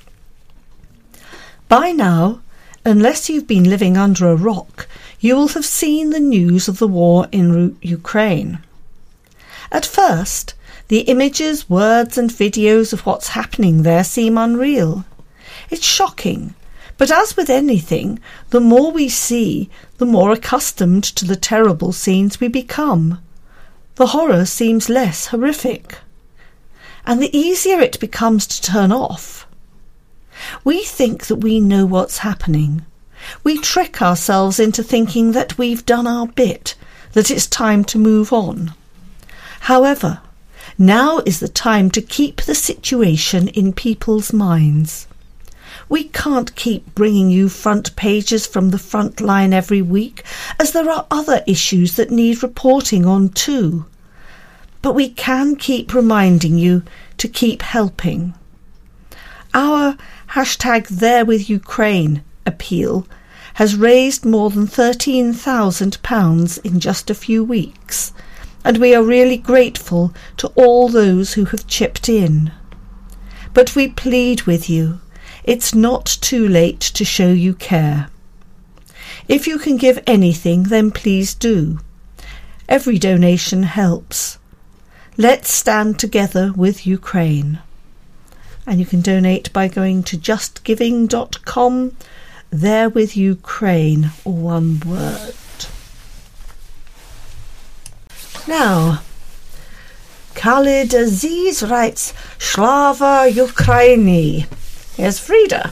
Speaker 1: By now, unless you've been living under a rock, you will have seen the news of the war in Ukraine. At first, the images, words and videos of what's happening there seem unreal. It's shocking, but as with anything, the more we see, the more accustomed to the terrible scenes we become. The horror seems less horrific, and the easier it becomes to turn off. We think that we know what's happening. We trick ourselves into thinking that we've done our bit, that it's time to move on. However, Now is the time to keep the situation in people's minds. We can't keep bringing you front pages from the front line every week, as there are other issues that need reporting on too. But we can keep reminding you to keep helping. Our #ThereWithUkraine appeal has raised more than £13,000 in just a few weeks, and we are really grateful to all those who have chipped in. But we plead with you, it's not too late to show you care. If you can give anything, then please do. Every donation helps. Let's stand together with Ukraine. And you can donate by going to justgiving.com, ThereWithUkraine, all one word. Now, Khalid Aziz writes, Slava Ukraini. Here's Frida.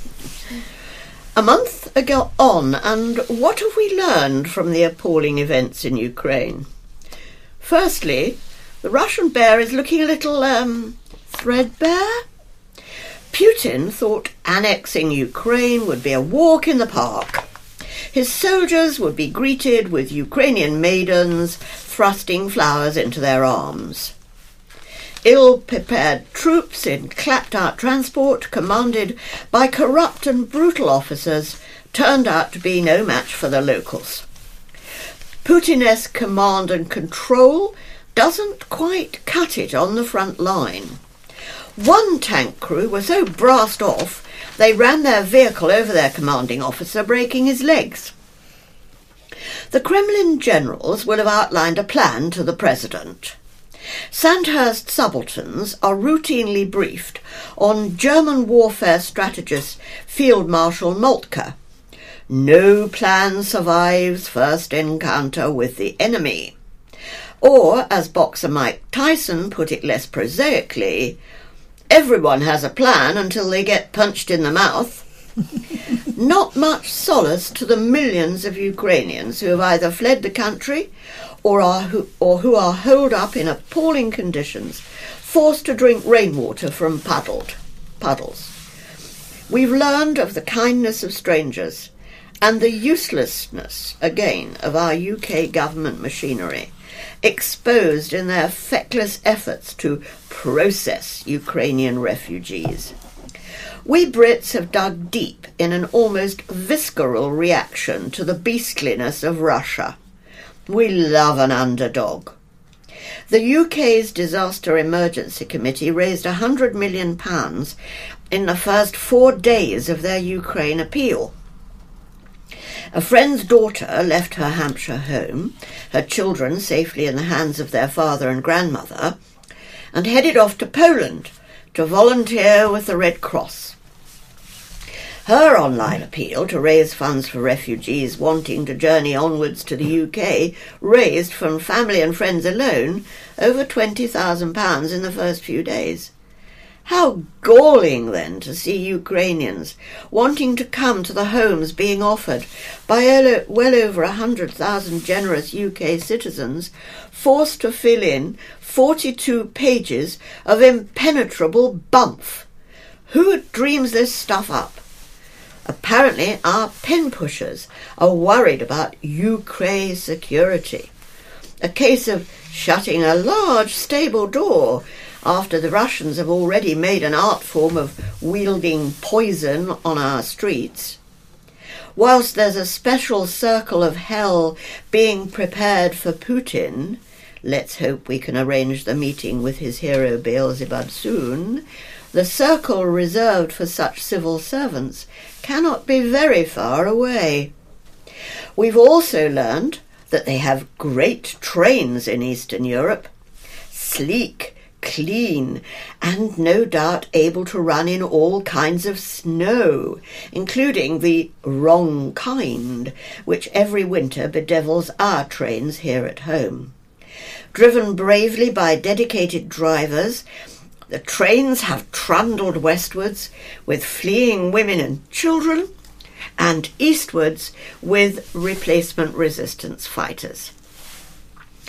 Speaker 4: A month ago on, and what have we learned from the appalling events in Ukraine? Firstly, the Russian bear is looking a little, threadbare. Putin thought annexing Ukraine would be a walk in the park. His soldiers would be greeted with Ukrainian maidens thrusting flowers into their arms. Ill-prepared troops in clapped-out transport, commanded by corrupt and brutal officers, turned out to be no match for the locals. Putin-esque command and control doesn't quite cut it on the front line. One tank crew were so brassed off they ran their vehicle over their commanding officer, breaking his legs. The Kremlin generals will have outlined a plan to the president. Sandhurst subalterns are routinely briefed on German warfare strategist Field Marshal Moltke. No plan survives first encounter with the enemy. Or, as boxer Mike Tyson put it less prosaically, everyone has a plan until they get punched in the mouth. Not much solace to the millions of Ukrainians who have either fled the country or who are holed up in appalling conditions, forced to drink rainwater from puddles. We've learned of the kindness of strangers and the uselessness, again, of our UK government machinery, exposed in their feckless efforts to process Ukrainian refugees. We Brits have dug deep in an almost visceral reaction to the beastliness of Russia. We love an underdog. The UK's Disaster Emergency Committee raised £100 million in the first 4 days of their Ukraine appeal. A friend's daughter left her Hampshire home, her children safely in the hands of their father and grandmother, and headed off to Poland to volunteer with the Red Cross. Her online appeal to raise funds for refugees wanting to journey onwards to the UK raised from family and friends alone over £20,000 in the first few days. How galling, then, to see Ukrainians wanting to come to the homes being offered by well over 100,000 generous UK citizens, forced to fill in 42 pages of impenetrable bumf. Who dreams this stuff up? Apparently our pen pushers are worried about Ukraine security. A case of shutting a large stable door after the Russians have already made an art form of wielding poison on our streets. Whilst there's a special circle of hell being prepared for Putin, let's hope we can arrange the meeting with his hero Beelzebub soon, the circle reserved for such civil servants cannot be very far away. We've also learned that they have great trains in Eastern Europe, sleek, clean, and no doubt able to run in all kinds of snow, including the wrong kind, which every winter bedevils our trains here at home. Driven bravely by dedicated drivers, the trains have trundled westwards with fleeing women and children, and eastwards with replacement resistance fighters.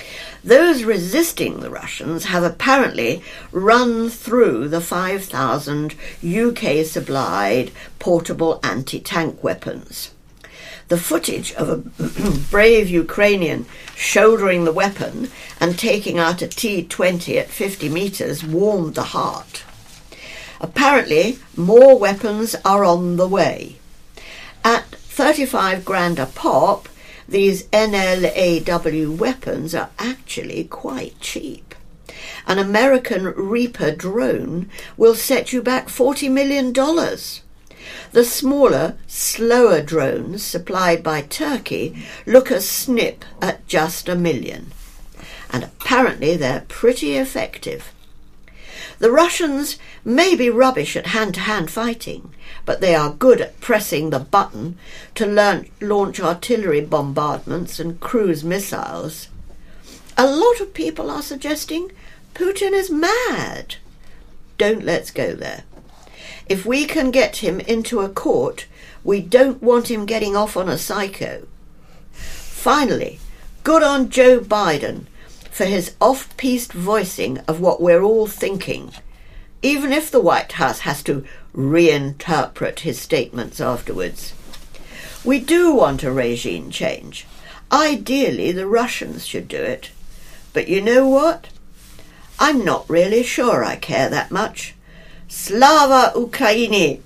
Speaker 4: Those resisting the Russians have apparently run through the 5,000 UK-supplied portable anti-tank weapons. The footage of a brave Ukrainian shouldering the weapon and taking out a T-20 at 50 metres warmed the heart. Apparently, more weapons are on the way. At 35 grand a pop, these NLAW weapons are actually quite cheap. An American Reaper drone will set you back $40 million. The smaller, slower drones supplied by Turkey look a snip at just $1 million. And apparently they're pretty effective. The Russians may be rubbish at hand-to-hand fighting, but they are good at pressing the button to launch artillery bombardments and cruise missiles. A lot of people are suggesting Putin is mad. Don't let's go there. If we can get him into a court, we don't want him getting off on a psycho. Finally, good on Joe Biden for his off-piste voicing of what we're all thinking, even if the White House has to reinterpret his statements afterwards. We do want a regime change. Ideally, the Russians should do it. But you know what? I'm not really sure I care that much. Slava Ukraini!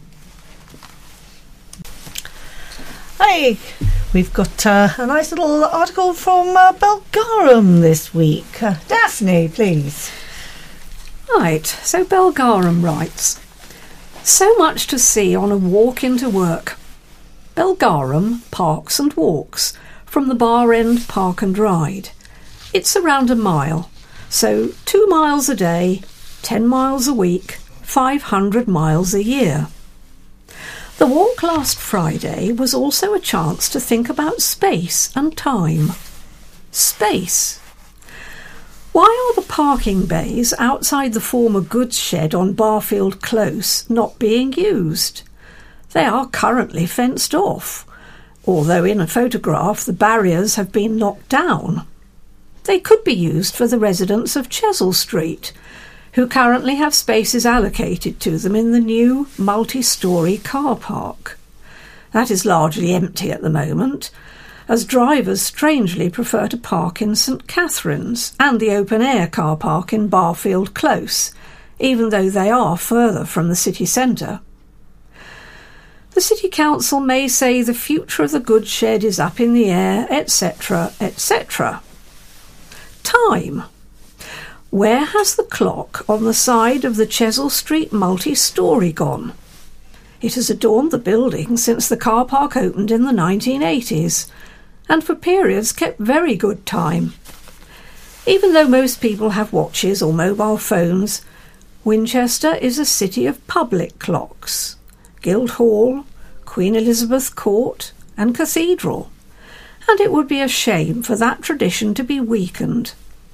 Speaker 1: Hey, we've got a nice little article from Belgarum this week. Daphne, please.
Speaker 2: Right, so Belgarum writes, so much to see on a walk into work. Belgarum parks and walks from the Bar End Park and Ride. It's around a mile, so 2 miles a day, 10 miles a week, 500 miles a year. The walk last Friday was also a chance to think about space and time. Space. Why are the parking bays outside the former goods shed on Barfield Close not being used? They are currently fenced off, although in a photograph the barriers have been knocked down. They could be used for the residents of Chesil Street, who currently have spaces allocated to them in the new multi-storey car park. That is largely empty at the moment, as drivers strangely prefer to park in St Catherine's and the open-air car park in Barfield Close, even though they are further from the city centre. The City Council may say the future of the goods shed is up in the air, etc., etc. Time. Where has the clock on the side of the Chesil Street multi-storey gone? It has adorned the building since the car park opened in the 1980s, and for periods kept very good time. Even though most people have watches or mobile phones, Winchester is a city of public clocks. Guildhall, Queen Elizabeth Court and Cathedral, and it would be a shame for that tradition to be weakened.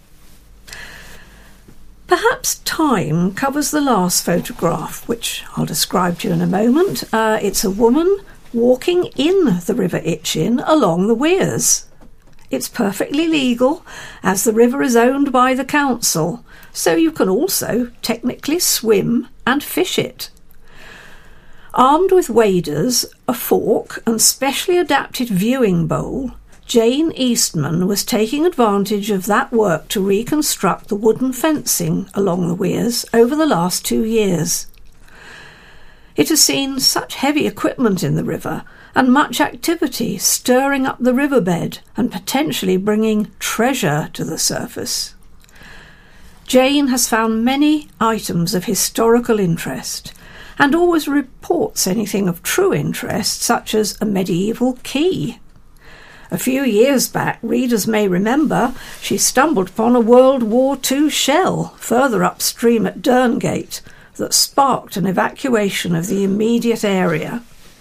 Speaker 2: Perhaps time covers the last photograph, which I'll describe to you in a moment. It's a woman walking in the River Itchen along the weirs. It's perfectly legal, as the river is owned by the council, so you can also technically swim and fish it. Armed with waders, a fork and specially adapted viewing bowl, Jane Eastman was taking advantage of that work to reconstruct the wooden fencing along the weirs over the last 2 years. It has seen such heavy equipment in the river and much activity stirring up the riverbed and potentially bringing treasure to the surface. Jane has found many items of historical interest and always reports anything of true interest, such as a medieval key. A few years back, readers may remember, she stumbled upon a World War II shell further upstream at Derngate that sparked an evacuation of the immediate area.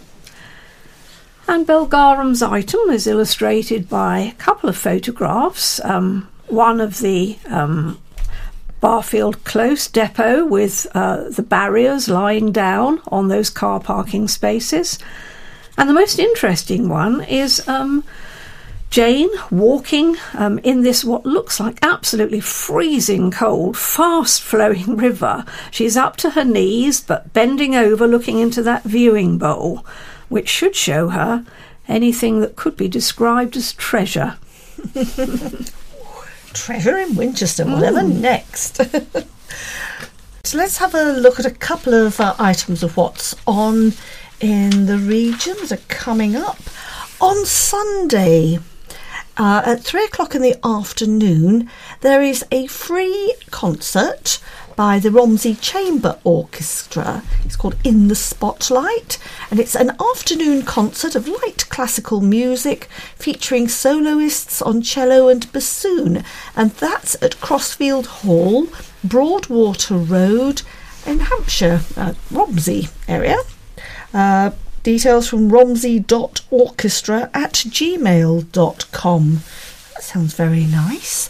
Speaker 2: And Belgarum's item is illustrated by a couple of photographs, one of the Barfield Close depot with the barriers lying down on those car parking spaces. And the most interesting one is Jane walking in this what looks like absolutely freezing cold, fast-flowing river. She's up to her knees, but bending over, looking into that viewing bowl, which should show her anything that could be described as treasure.
Speaker 1: Treasure in Winchester, whatever next. So let's have a look at a couple of items of what's on in the regions are coming up. On Sunday, at 3 o'clock in the afternoon, there is a free concert by the Romsey Chamber Orchestra. It's called In the Spotlight, and it's an afternoon concert of light classical music featuring soloists on cello and bassoon, and that's at Crossfield Hall, Broadwater Road in Hampshire, Romsey area. Details from romsey.orchestra@gmail.com. That sounds very nice.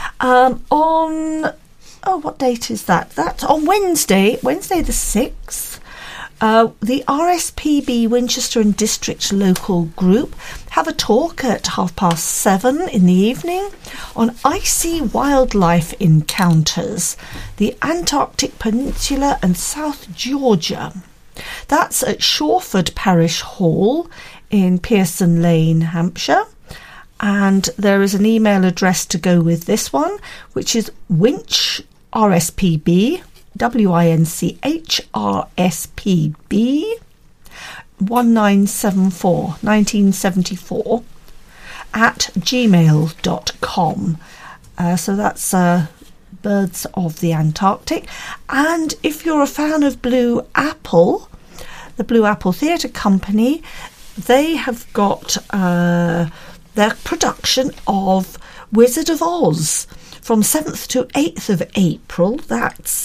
Speaker 1: What date is that? That's on Wednesday the 6th. The RSPB Winchester and District Local Group have a talk at 7:30 in the evening on icy wildlife encounters, the Antarctic Peninsula and South Georgia. That's at Shawford Parish Hall in Pearson Lane, Hampshire. And there is an email address to go with this one, which is winch RSPB, WINCH RSPB 1974 at gmail.com. So that's Birds of the Antarctic. And if you're a fan of Blue Apple, the Blue Apple Theatre Company, they have got their production of Wizard of Oz from 7th to 8th of April. That's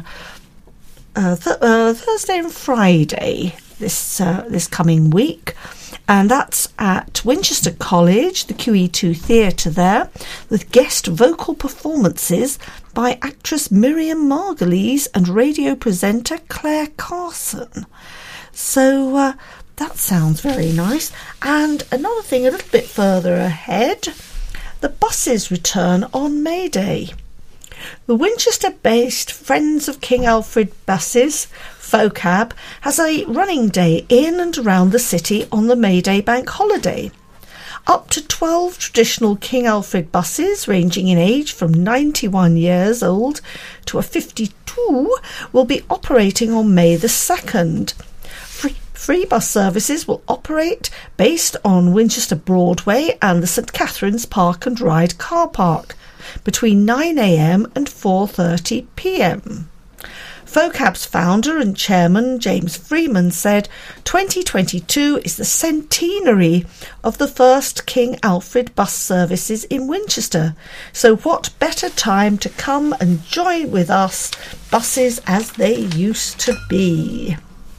Speaker 1: Thursday and Friday this coming week. And that's at Winchester College, the QE2 Theatre there, with guest vocal performances by actress Miriam Margolyes and radio presenter Claire Carson. So that sounds very nice. And another thing a little bit further ahead, the buses return on May Day. The Winchester-based Friends of King Alfred Buses, FOCAB, has a running day in and around the city on the May Day bank holiday. Up to 12 traditional King Alfred buses, ranging in age from 91 years old to a 52, will be operating on May the 2nd. Free bus services will operate based on Winchester Broadway and the St Catherine's Park and Ride car park between 9 a.m. and 4:30 p.m. FOCAB's founder and chairman James Freeman said 2022 is the centenary of the first King Alfred bus services in Winchester, so what better time to come and join with us, buses as they used to be.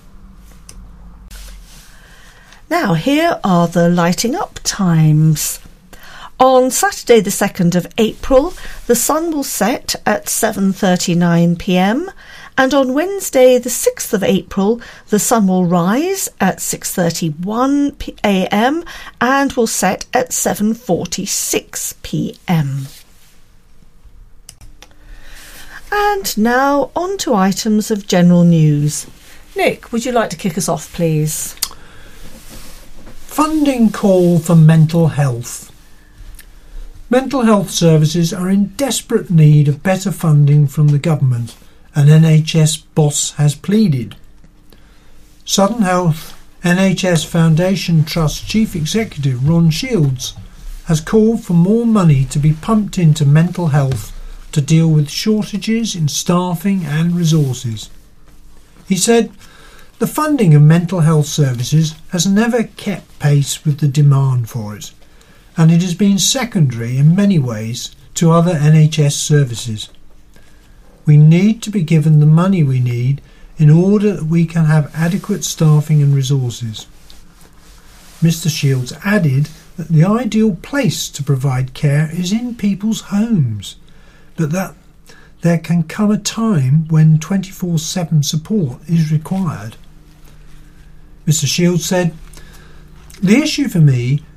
Speaker 1: Now here are the lighting up times. On Saturday the 2nd of April, the sun will set at 7:39 p.m, and on Wednesday the 6th of April, the sun will rise at 6:31 a.m. and will set at 7:46 p.m. And now on to items of general news. Nick, would you like to kick us off, please?
Speaker 3: Funding call for mental health. Mental health services are in desperate need of better funding from the government, an NHS boss has pleaded. Southern Health NHS Foundation Trust Chief Executive Ron Shields has called for more money to be pumped into mental health to deal with shortages in staffing and resources. He said, "The funding of mental health services has never kept pace with the demand for it, and it has been secondary in many ways to other NHS services. We need to be given the money we need in order that we can have adequate staffing and resources." Mr. Shields added that the ideal place to provide care is in people's homes, but that there can come a time when 24/7 support is required. Mr. Shields said, "The issue for me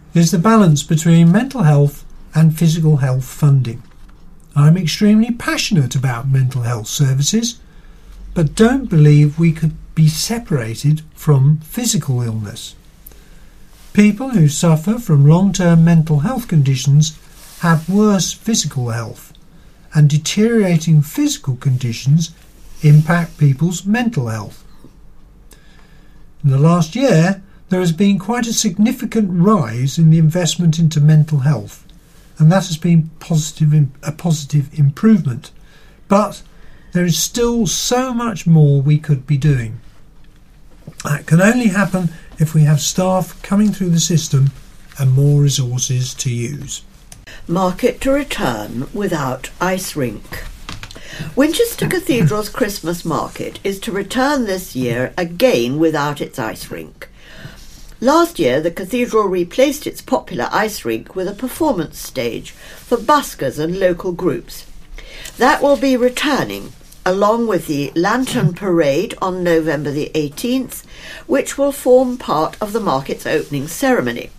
Speaker 3: is the balance between mental health and physical health funding. I'm extremely passionate about mental health services, but don't believe we could be separated from physical illness. People who suffer from long-term mental health conditions have worse physical health, and deteriorating physical conditions impact people's mental health. In the last year, there has been quite a significant rise in the investment into mental health, and that has been a positive improvement. But there is still so much more we could be doing. That can only happen if we have staff coming through the system and more resources to use.
Speaker 4: Market to return without ice rink. Winchester Cathedral's Christmas market is to return this year again without its ice rink. Last year, the cathedral replaced its popular ice rink with a performance stage for buskers and local groups. That will be returning, along with the Lantern Parade on November the 18th, which will form part of the market's opening ceremony.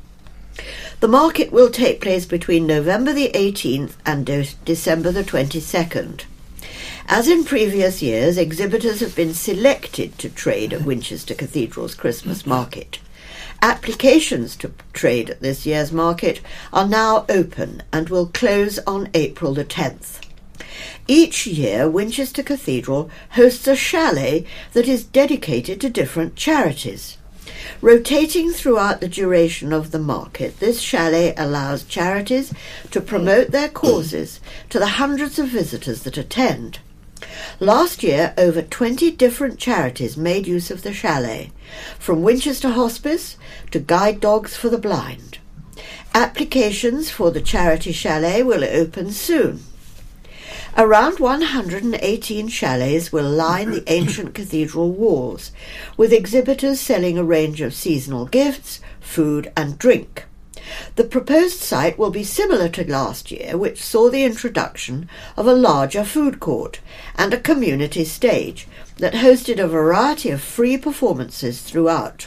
Speaker 4: The market will take place between November the 18th and December the 22nd. As in previous years, exhibitors have been selected to trade at Winchester Cathedral's Christmas market. Applications to trade at this year's market are now open and will close on April the 10th. Each year, Winchester Cathedral hosts a chalet that is dedicated to different charities. Rotating throughout the duration of the market, this chalet allows charities to promote their causes to the hundreds of visitors that attend. Last year, over 20 different charities made use of the chalet, from Winchester Hospice to Guide Dogs for the Blind. Applications for the charity chalet will open soon. Around 118 chalets will line the ancient cathedral walls, with exhibitors selling a range of seasonal gifts, food and drink. The proposed site will be similar to last year, which saw the introduction of a larger food court and a community stage that hosted a variety of free performances throughout.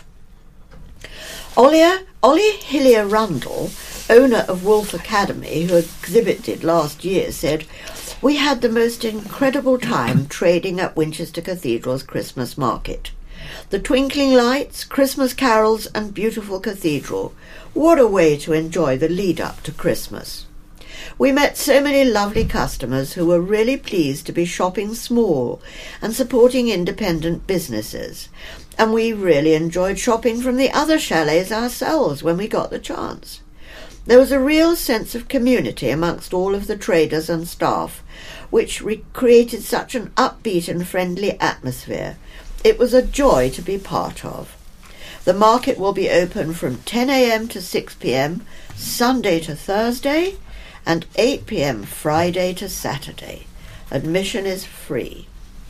Speaker 4: Ollie Hillier-Rundle, owner of Wolf Academy, who exhibited last year, said, "We had the most incredible time trading at Winchester Cathedral's Christmas market. The twinkling lights, Christmas carols and beautiful cathedral. What a way to enjoy the lead-up to Christmas. We met so many lovely customers who were really pleased to be shopping small and supporting independent businesses. And we really enjoyed shopping from the other chalets ourselves when we got the chance. There was a real sense of community amongst all of the traders and staff, which created such an upbeat and friendly atmosphere. It was a joy to be part of. The market will be open from 10 a.m. to 6 p.m, Sunday to Thursday, and 8 p.m. Friday to Saturday. Admission is free."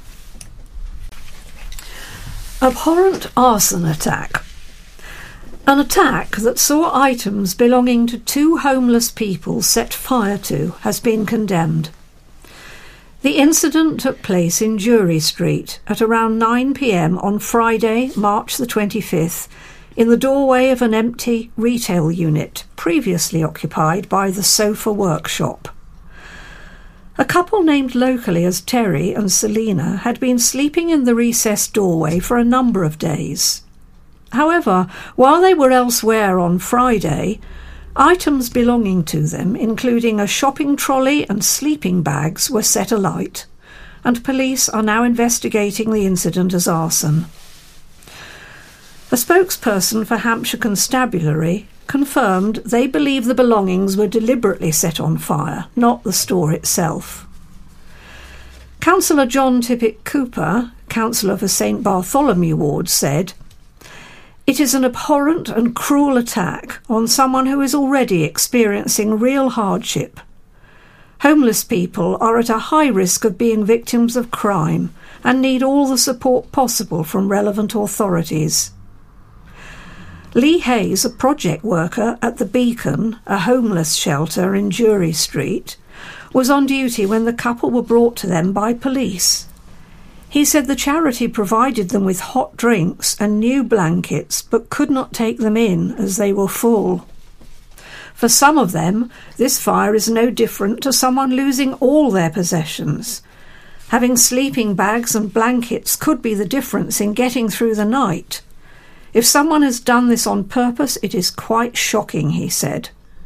Speaker 2: Abhorrent arson attack. An attack that saw items belonging to 2 homeless people set fire to has been condemned. The incident took place in Jury Street at around 9 p.m. on Friday, March the 25th, in the doorway of an empty retail unit previously occupied by the Sofa Workshop. A couple named locally as Terry and Selina had been sleeping in the recessed doorway for a number of days. However, while they were elsewhere on Friday, items belonging to them, including a shopping trolley and sleeping bags, were set alight, and police are now investigating the incident as arson. A spokesperson for Hampshire Constabulary confirmed they believe the belongings were deliberately set on fire, not the store itself. Councillor John Tippett Cooper, councillor for St Bartholomew Ward, said, "It is an abhorrent and cruel attack on someone who is already experiencing real hardship. Homeless people are at a high risk of being victims of crime and need all the support possible from relevant authorities." Lee Hayes, a project worker at the Beacon, a homeless shelter in Jury Street, was on duty when the couple were brought to them by police. He said the charity provided them with hot drinks and new blankets but could not take them in as they were full. For some of them, this fire is no different to someone losing all their possessions. Having sleeping bags and blankets could be the difference in getting through the night. If someone has done this on purpose, it is quite shocking, he said.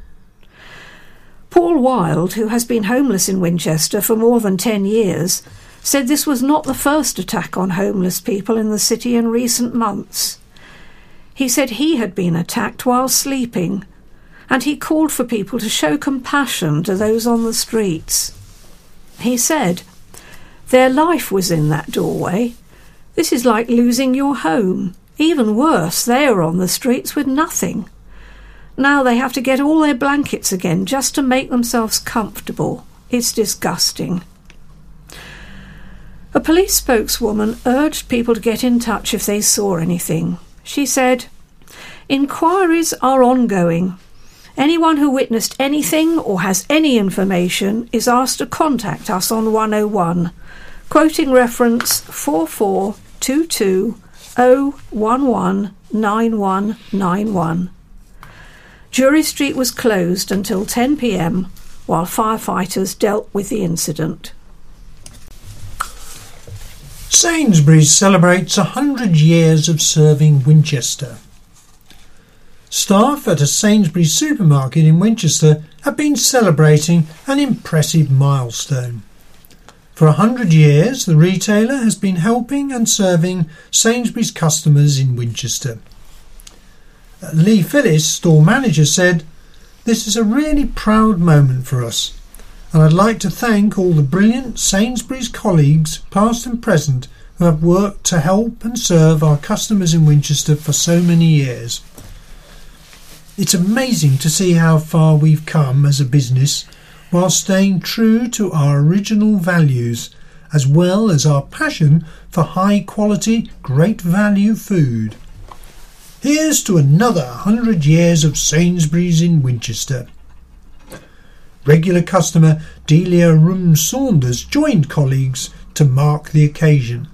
Speaker 2: Paul Wilde, who has been homeless in Winchester for more than 10 years, said this was not the first attack on homeless people in the city in recent months. He said he had been attacked while sleeping, and he called for people to show compassion to those on the streets. He said, "Their life was in that doorway. This is like losing your home. Even worse, they are on the streets with nothing. Now they have to get all their blankets again just to make themselves comfortable. It's disgusting." A police spokeswoman urged people to get in touch if they saw anything. She said, "Inquiries are ongoing. Anyone who witnessed anything or has any information is asked to contact us on 101, quoting reference 4422 011 9191. Jury Street was closed until 10 p.m. while firefighters dealt with the incident.
Speaker 3: Sainsbury's celebrates 100 years of serving Winchester. Staff at a Sainsbury's supermarket in Winchester have been celebrating an impressive milestone. For 100 years, the retailer has been helping and serving Sainsbury's customers in Winchester. Lee Phillips, store manager, said, "This is a really proud moment for us, and I'd like to thank all the brilliant Sainsbury's colleagues, past and present, who have worked to help and serve our customers in Winchester for so many years. It's amazing to see how far we've come as a business while staying true to our original values, as well as our passion for high-quality, great-value food. Here's to another 100 years of Sainsbury's in Winchester." Regular customer Delia Room-Saunders joined colleagues to mark the occasion.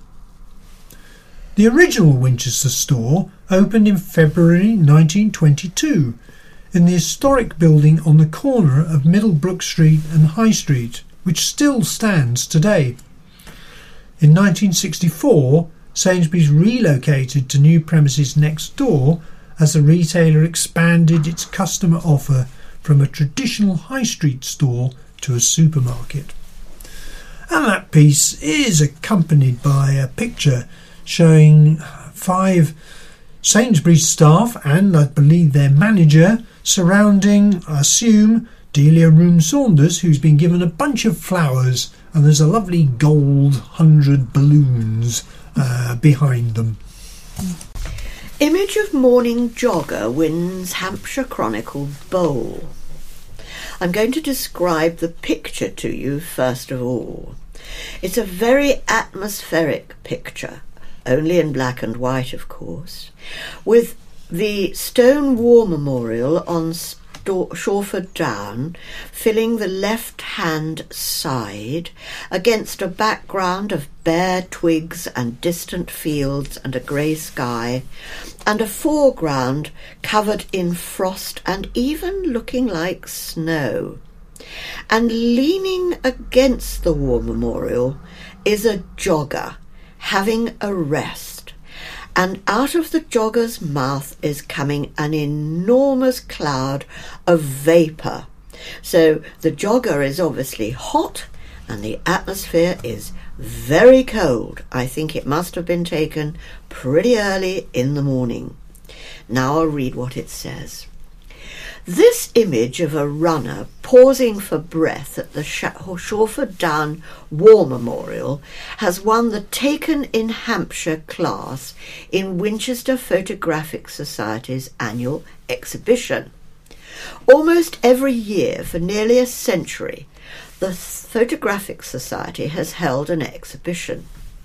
Speaker 3: The original Winchester store opened in February 1922 in the historic building on the corner of Middlebrook Street and High Street, which still stands today. In 1964, Sainsbury's relocated to new premises next door as the retailer expanded its customer offer from a traditional high street store to a supermarket. And that piece is accompanied by a picture showing 5 Sainsbury's staff and, I believe, their manager surrounding, I assume, Delia Room-Saunders, who's been given a bunch of flowers, and there's a lovely gold 100 balloons behind them.
Speaker 4: Image of morning jogger wins Hampshire Chronicle Bowl. I'm going to describe the picture to you first of all. It's a very atmospheric picture, only in black and white, of course, with the stone war memorial on Shawford Down filling the left-hand side against a background of bare twigs and distant fields and a grey sky, and a foreground covered in frost and even looking like snow. And leaning against the war memorial is a jogger having a rest, and out of the jogger's mouth is coming an enormous cloud of vapour. So the jogger is obviously hot and the atmosphere is very cold. I think it must have been taken pretty early in the morning. Now I'll read what it says. This image of a runner pausing for breath at the Shawford Down War Memorial has won the Taken in Hampshire class in Winchester Photographic Society's annual exhibition. Almost every year for nearly a century, the Photographic Society has held an exhibition.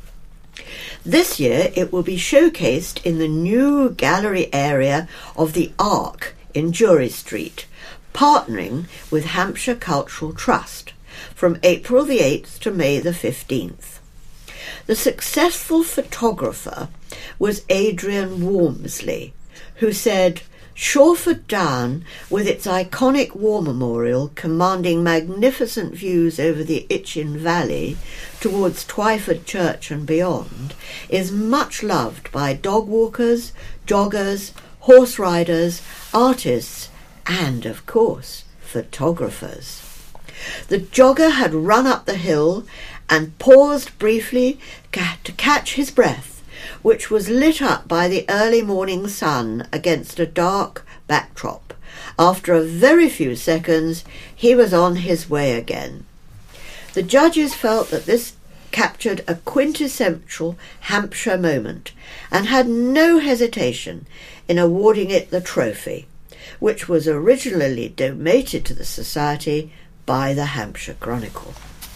Speaker 4: This year it will be showcased in the new gallery area of the Ark in Jury Street, partnering with Hampshire Cultural Trust from April the 8th to May the 15th. The successful photographer was Adrian Wormsley, who said, "Shawford Down, with its iconic war memorial commanding magnificent views over the Itchen Valley towards Twyford Church and beyond, is much loved by dog walkers, joggers, horse riders, artists, and, of course, photographers." The jogger had run up the hill and paused briefly to catch his breath, which was lit up by the early morning sun against a dark backdrop. After a very few seconds, he was on his way again. The judges felt that this captured a quintessential Hampshire moment and had no hesitation in awarding it the trophy, which was originally donated to the Society by the Hampshire Chronicle.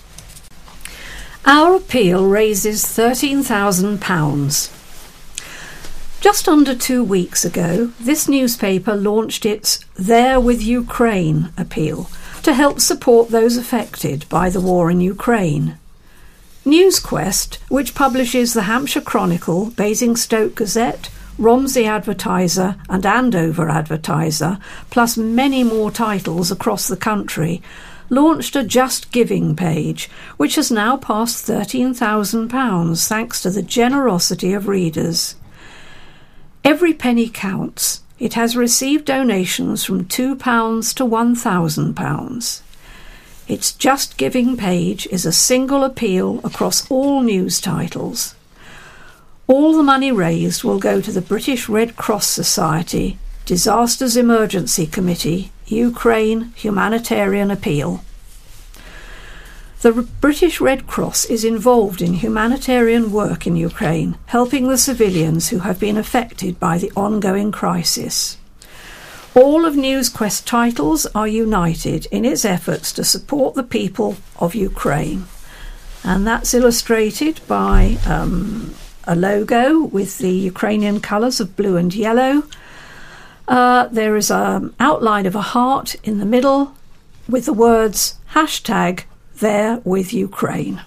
Speaker 2: Our appeal raises £13,000. Just under 2 weeks ago, this newspaper launched its There with Ukraine appeal to help support those affected by the war in Ukraine. NewsQuest, which publishes the Hampshire Chronicle, Basingstoke Gazette, Romsey Advertiser and Andover Advertiser, plus many more titles across the country, launched a Just Giving page, which has now passed £13,000 thanks to the generosity of readers. Every penny counts. It has received donations from £2 to £1,000. Its Just Giving page is a single appeal across all news titles. All the money raised will go to the British Red Cross Society, Disasters Emergency Committee, Ukraine Humanitarian Appeal. The British Red Cross is involved in humanitarian work in Ukraine, helping the civilians who have been affected by the ongoing crisis. All of NewsQuest titles are united in its efforts to support the people of Ukraine. And that's illustrated by a logo with the Ukrainian colours of blue and yellow. There is an outline of a heart in the middle with the words #There with Ukraine.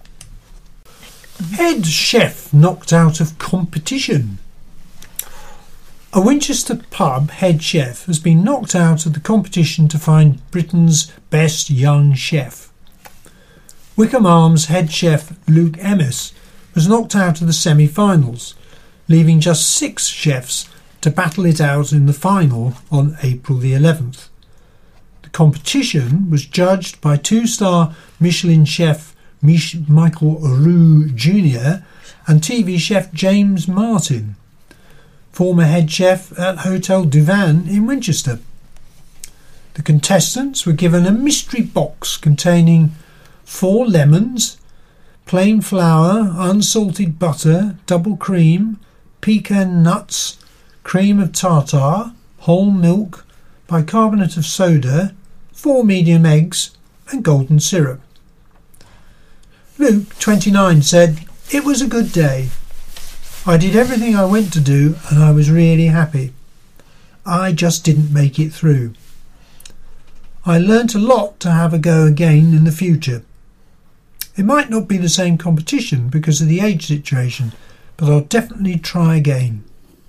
Speaker 3: Head chef knocked out of competition. A Winchester pub head chef has been knocked out of the competition to find Britain's best young chef. Wickham Arms head chef Luke Emmis was knocked out of the semi-finals, leaving just 6 chefs to battle it out in the final on April the 11th. The competition was judged by 2-star Michelin chef Michael Roux Jr. and TV chef James Martin, former head chef at Hotel Duvan in Winchester. The contestants were given a mystery box containing 4 lemons, plain flour, unsalted butter, double cream, pecan nuts, cream of tartar, whole milk, bicarbonate of soda, 4 medium eggs and golden syrup. Luke, 29, said, "It was a good day. I did everything I went to do and I was really happy. I just didn't make it through. I learnt a lot to have a go again in the future. It might not be the same competition because of the age situation, but I'll definitely try again."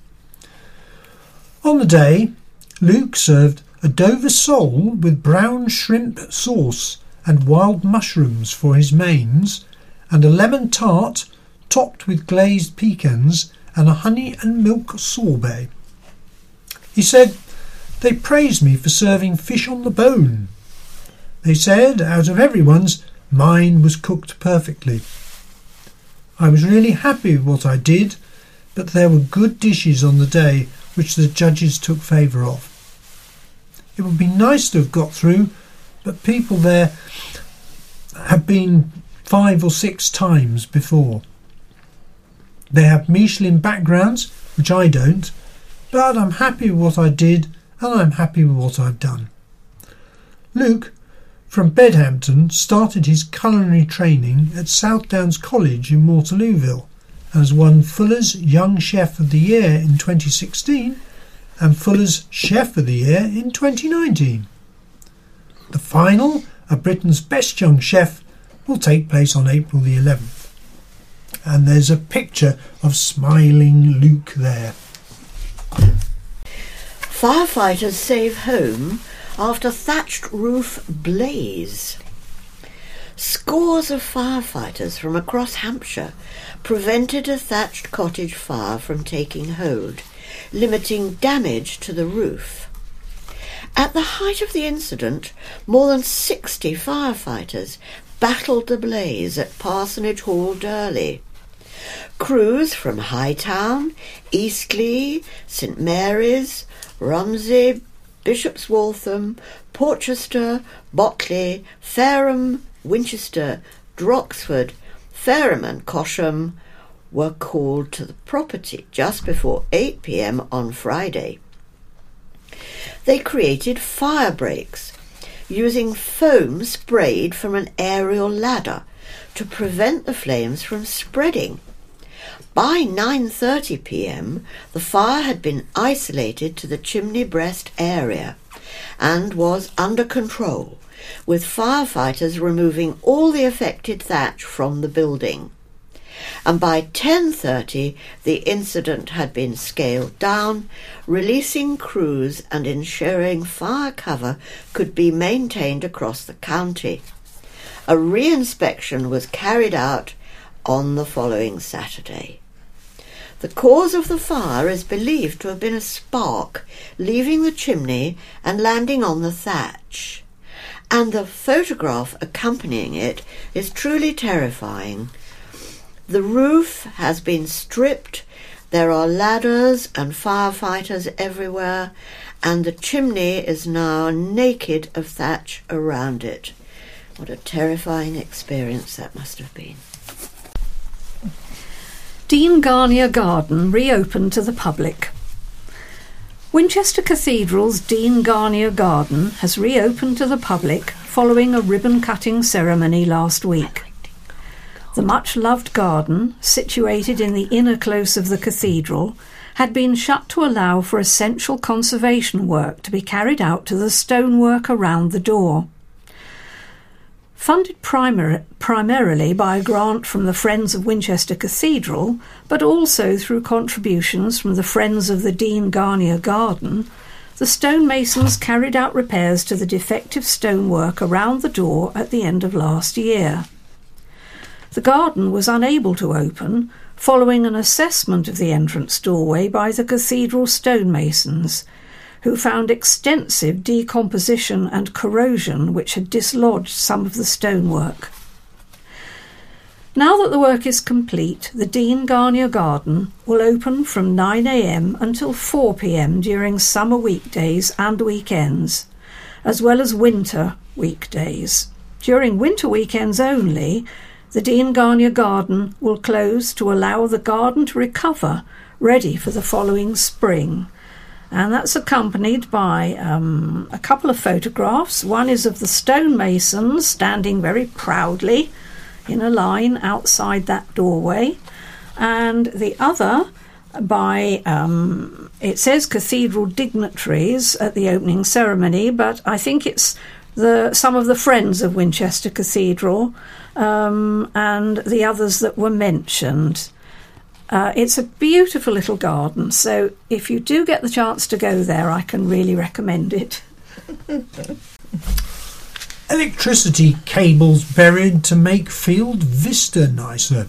Speaker 3: On the day, Luke served a Dover sole with brown shrimp sauce and wild mushrooms for his mains, and a lemon tart topped with glazed pecans and a honey and milk sorbet. He said, "They praised me for serving fish on the bone. They said, out of everyone's, mine was cooked perfectly. I was really happy with what I did, but there were good dishes on the day which the judges took favour of. It would be nice to have got through, but people there have been 5 or 6 times before. They have Michelin backgrounds, which I don't, but I'm happy with what I did and I'm happy with what I've done." Luke, from Bedhampton, started his culinary training at South Downs College in Waterlooville and has won Fuller's Young Chef of the Year in 2016 and Fuller's Chef of the Year in 2019. The final of Britain's Best Young Chef will take place on April the 11th. And there's a picture of smiling Luke there.
Speaker 4: Firefighters save home after thatched roof blaze. Scores of firefighters from across Hampshire prevented a thatched cottage fire from taking hold, limiting damage to the roof. At the height of the incident, more than 60 firefighters battled the blaze at Parsonage Hall, Durley. Crews from Hightown, Eastleigh, St Mary's, Rumsey, Bishop's Waltham, Porchester, Botley, Fareham, Winchester, Droxford, Fareham and Cosham were called to the property just before 8 p.m. on Friday. They created fire breaks using foam sprayed from an aerial ladder to prevent the flames from spreading. By 9:30 p.m, the fire had been isolated to the chimney breast area and was under control, with firefighters removing all the affected thatch from the building. And by 10:30 the incident had been scaled down, releasing crews and ensuring fire cover could be maintained across the county. A re-inspection was carried out on the following Saturday. The cause of the fire is believed to have been a spark leaving the chimney and landing on the thatch, and the photograph accompanying it is truly terrifying. The roof has been stripped, there are ladders and firefighters everywhere, and the chimney is now naked of thatch around it. What a terrifying experience that must have been.
Speaker 2: Dean Garnier Garden reopened to the public. Winchester Cathedral's Dean Garnier Garden has reopened to the public following a ribbon-cutting ceremony last week. The much-loved garden, situated in the inner close of the cathedral, had been shut to allow for essential conservation work to be carried out to the stonework around the door. Funded primarily by a grant from the Friends of Winchester Cathedral, but also through contributions from the Friends of the Dean Garnier Garden, the stonemasons carried out repairs to the defective stonework around the door at the end of last year. The garden was unable to open following an assessment of the entrance doorway by the cathedral stonemasons, who found extensive decomposition and corrosion which had dislodged some of the stonework. Now that the work is complete, the Dean Garnier Garden will open from 9 a.m. until 4 p.m. during summer weekdays and weekends, as well as winter weekdays. During winter weekends only, the Dean Garnier Garden will close to allow the garden to recover, ready for the following spring. And that's accompanied by a couple of photographs. One is of the stonemasons standing very proudly in a line outside that doorway, and the other by, it says cathedral dignitaries at the opening ceremony, but I think it's some of the Friends of Winchester Cathedral and the others that were mentioned. It's a beautiful little garden, so if you do get the chance to go there, I can really recommend it.
Speaker 3: Electricity cables buried to make Field Vista nicer.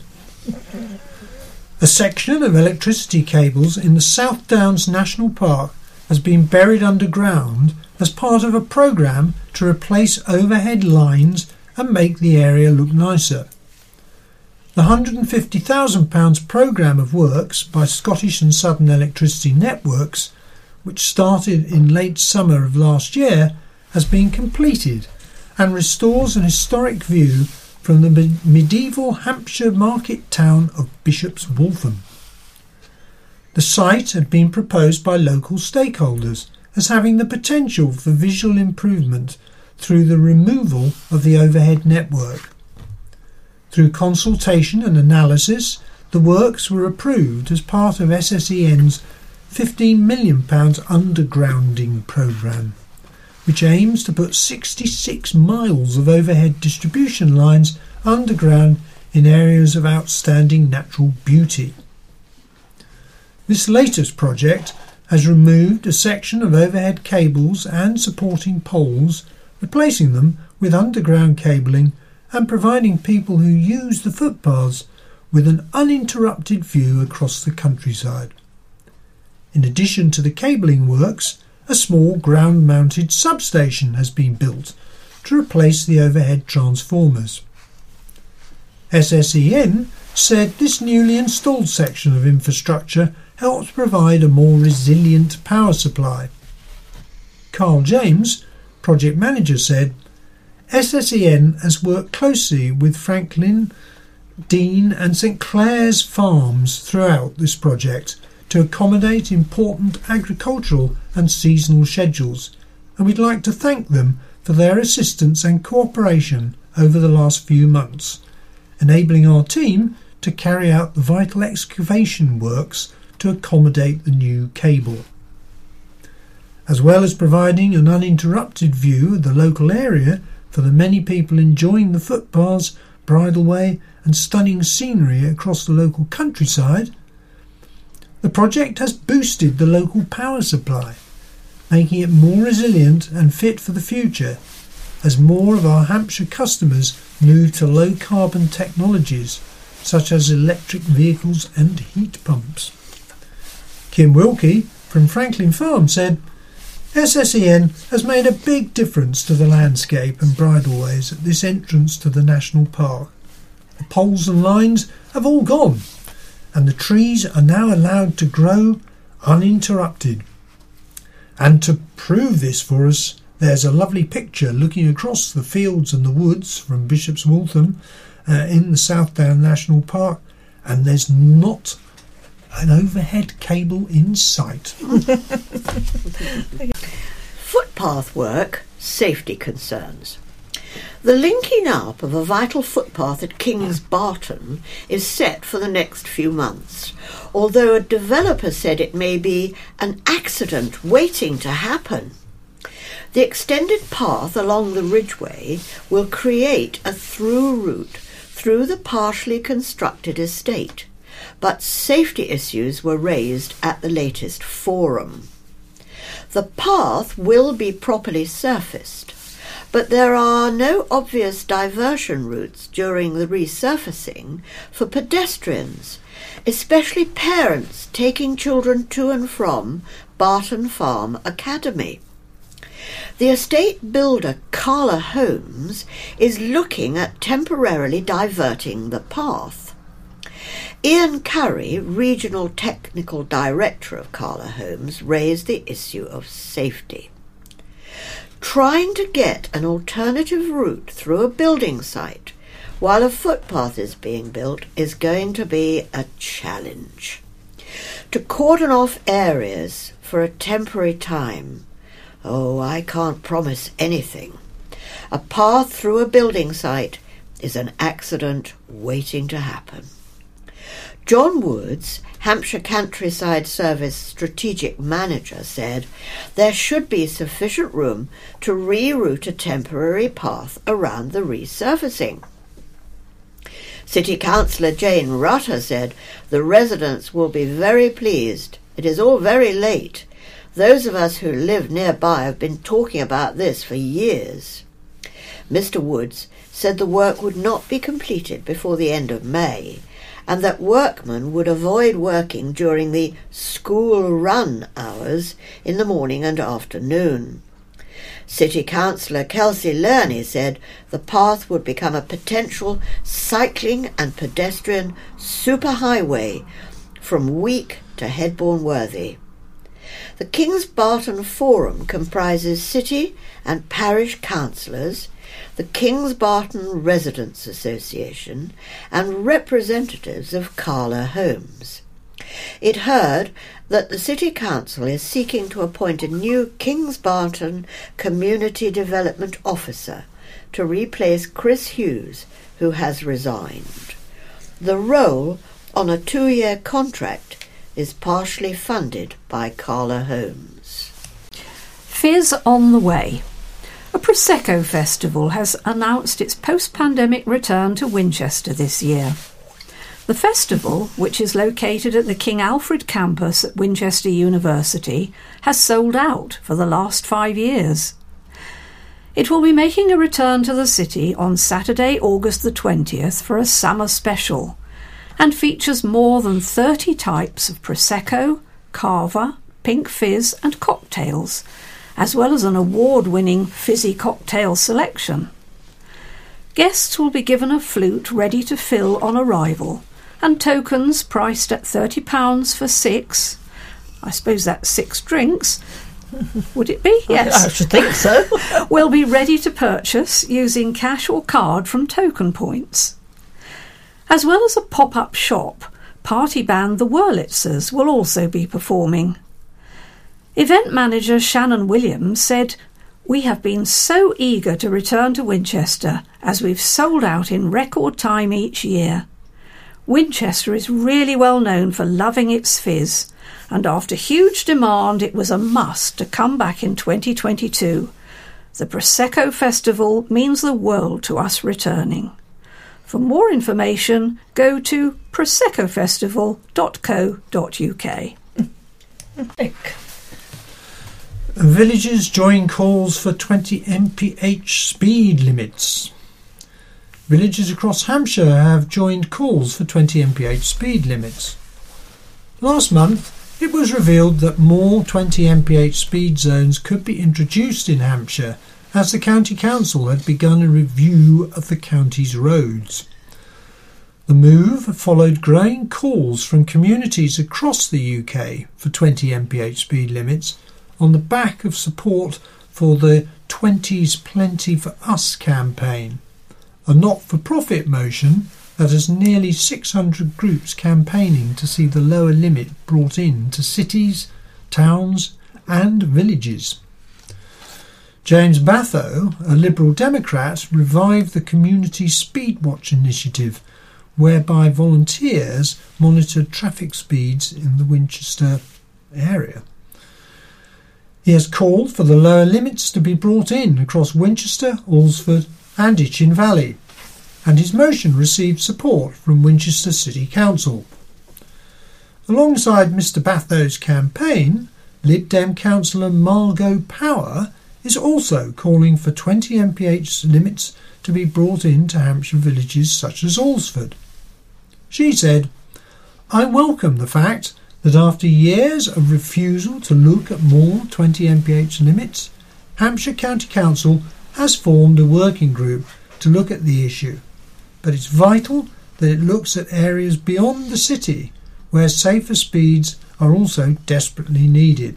Speaker 3: A section of electricity cables in the South Downs National Park has been buried underground as part of a programme to replace overhead lines and make the area look nicer. The £150,000 programme of works by Scottish and Southern Electricity Networks, which started in late summer of last year, has been completed and restores an historic view from the medieval Hampshire market town of Bishop's Waltham. The site had been proposed by local stakeholders as having the potential for visual improvement through the removal of the overhead network. Through consultation and analysis, the works were approved as part of SSEN's £15 million undergrounding programme, which aims to put 66 miles of overhead distribution lines underground in areas of outstanding natural beauty. This latest project has removed a section of overhead cables and supporting poles, replacing them with underground cabling and providing people who use the footpaths with an uninterrupted view across the countryside. In addition to the cabling works, a small ground-mounted substation has been built to replace the overhead transformers. SSEN said this newly installed section of infrastructure helps provide a more resilient power supply. Carl James, project manager, said, SSEN has worked closely with Franklin, Dean and St Clair's farms throughout this project to accommodate important agricultural and seasonal schedules, and we'd like to thank them for their assistance and cooperation over the last few months, enabling our team to carry out the vital excavation works to accommodate the new cable. As well as providing an uninterrupted view of the local area for the many people enjoying the footpaths, bridleway and stunning scenery across the local countryside, the project has boosted the local power supply, making it more resilient and fit for the future as more of our Hampshire customers move to low-carbon technologies such as electric vehicles and heat pumps. Kim Wilkie from Franklin Farm said, SSEN has made a big difference to the landscape and bridleways at this entrance to the National Park. The poles and lines have all gone, and the trees are now allowed to grow uninterrupted. And to prove this for us, there's a lovely picture looking across the fields and the woods from Bishop's Waltham in the South Down National Park, and there's not an overhead cable in sight.
Speaker 4: Footpath work, safety concerns. The linking up of a vital footpath at Kings Barton is set for the next few months, although a developer said it may be an accident waiting to happen. The extended path along the Ridgeway will create a through route through the partially constructed estate, but safety issues were raised at the latest forum. The path will be properly surfaced, but there are no obvious diversion routes during the resurfacing for pedestrians, especially parents taking children to and from Barton Farm Academy. The estate builder Carla Holmes is looking at temporarily diverting the path. Ian Curry, Regional Technical Director of Carla Holmes, raised the issue of safety. Trying to get an alternative route through a building site while a footpath is being built is going to be a challenge. To cordon off areas for a temporary time, I can't promise anything. A path through a building site is an accident waiting to happen. John Woods, Hampshire Countryside Service Strategic Manager, said there should be sufficient room to reroute a temporary path around the resurfacing. City Councillor Jane Rutter said the residents will be very pleased. It is all very late. Those of us who live nearby have been talking about this for years. Mr. Woods said the work would not be completed before the end of May, and that workmen would avoid working during the school run hours in the morning and afternoon. City Councillor Kelsey Lerney said the path would become a potential cycling and pedestrian superhighway from Week to Headbourne Worthy. The Kings Barton Forum comprises city and parish councillors, the Kings Barton Residents Association and representatives of Carla Holmes. It heard that the City Council is seeking to appoint a new Kings Barton Community Development Officer to replace Chris Hughes, who has resigned. The role, on a 2-year contract, is partially funded by Carla Holmes.
Speaker 2: Fizz on the way. A Prosecco festival has announced its post-pandemic return to Winchester this year. The festival, which is located at the King Alfred campus at Winchester University, has sold out for the last 5 years. It will be making a return to the city on Saturday, August the 20th for a summer special, and features more than 30 types of Prosecco, Cava, Pink Fizz and cocktails, as well as an award-winning fizzy cocktail selection. Guests will be given a flute ready to fill on arrival, and tokens priced at £30 for 6. I suppose that's 6 drinks. Would it be? Yes.
Speaker 1: I should think so.
Speaker 2: Will be ready to purchase using cash or card from token points. As well as a pop-up shop, party band The Wurlitzers will also be performing. Event manager Shannon Williams said, "We have been so eager to return to Winchester as we've sold out in record time each year. Winchester is really well known for loving its fizz, and after huge demand it was a must to come back in 2022. The Prosecco Festival means the world to us returning. For more information, go to proseccofestival.co.uk.
Speaker 3: Villagers join calls for 20 mph speed limits. Villagers across Hampshire have joined calls for 20 mph speed limits. Last month, it was revealed that more 20 mph speed zones could be introduced in Hampshire as the County Council had begun a review of the county's roads. The move followed growing calls from communities across the UK for 20 mph speed limits on the back of support for the 20's Plenty for Us campaign, a not-for-profit motion that has nearly 600 groups campaigning to see the lower limit brought in to cities, towns and villages. James Batho, a Liberal Democrat, revived the Community Speedwatch initiative, whereby volunteers monitored traffic speeds in the Winchester area. He has called for the lower limits to be brought in across Winchester, Alresford and Itchen Valley, and his motion received support from Winchester City Council. Alongside Mr Batho's campaign, Lib Dem councillor Margot Power is also calling for 20 mph limits to be brought into Hampshire villages such as Alresford. She said, "I welcome the fact that after years of refusal to look at more 20 mph limits, Hampshire County Council has formed a working group to look at the issue, but it's vital that it looks at areas beyond the city where safer speeds are also desperately needed."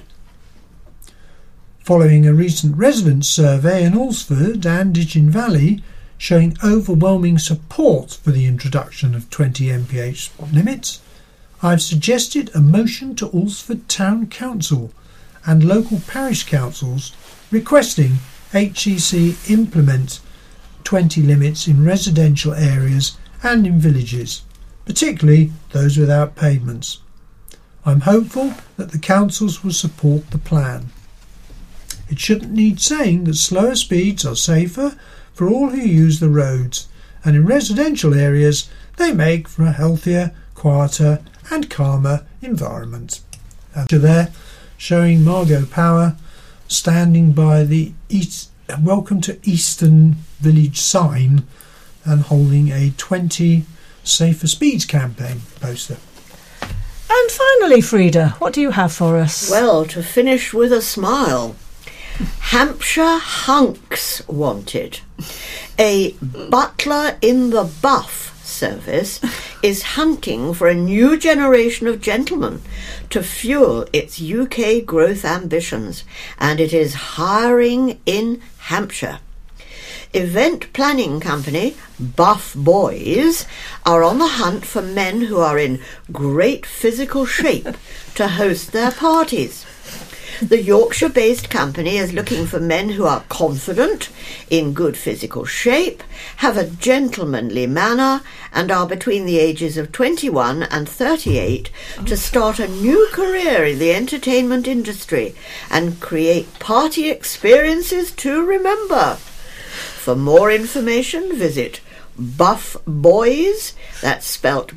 Speaker 3: Following a recent residents' survey in Alresford and Itchen Valley showing overwhelming support for the introduction of 20 mph limits, I've suggested a motion to Alresford Town Council and local parish councils requesting HCC implement 20 limits in residential areas and in villages, particularly those without pavements. I'm hopeful that the councils will support the plan. It shouldn't need saying that slower speeds are safer for all who use the roads, and in residential areas they make for a healthier, quieter and calmer environment. And there, showing Margot Power standing by the Welcome to Eastern Village sign and holding a 20 Safer Speeds campaign poster.
Speaker 1: And finally, Frida, what do you have for us?
Speaker 4: Well, to finish with a smile, Hampshire Hunks wanted. A butler in the buff service is hunting for a new generation of gentlemen to fuel its UK growth ambitions, and it is hiring in Hampshire. Event planning company Buff Boys are on the hunt for men who are in great physical shape to host their parties. The Yorkshire-based company is looking for men who are confident, in good physical shape, have a gentlemanly manner, and are between the ages of 21 and 38 to start a new career in the entertainment industry and create party experiences to remember. For more information, visit buffboys, that's spelt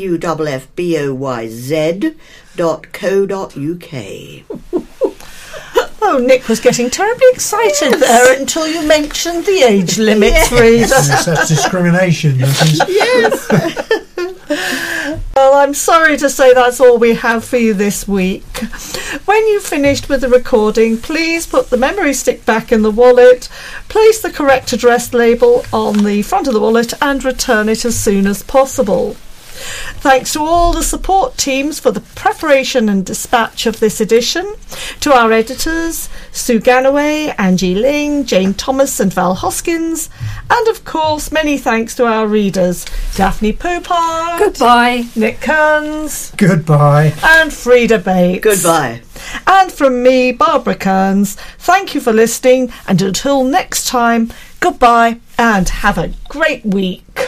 Speaker 4: buffboyz.co.uk.
Speaker 1: Oh, Nick was getting terribly excited there until you mentioned the age limits, Rita.
Speaker 3: Yes, that's discrimination. That is.
Speaker 4: Yes.
Speaker 1: Well, I'm sorry to say that's all we have for you this week. When you've finished with the recording, please put the memory stick back in the wallet, place the correct address label on the front of the wallet and return it as soon as possible. Thanks to all the support teams for the preparation and dispatch of this edition, to our editors, Sue Ganaway, Angie Ling, Jane Thomas and Val Hoskins, and of course many thanks to our readers, Daphne Poupard,
Speaker 2: Goodbye.
Speaker 1: Nick Kearns,
Speaker 3: Goodbye.
Speaker 1: and Frida Bates.
Speaker 4: Goodbye.
Speaker 1: And from me, Barbara Kearns, thank you for listening, and until next time, goodbye and have a great week.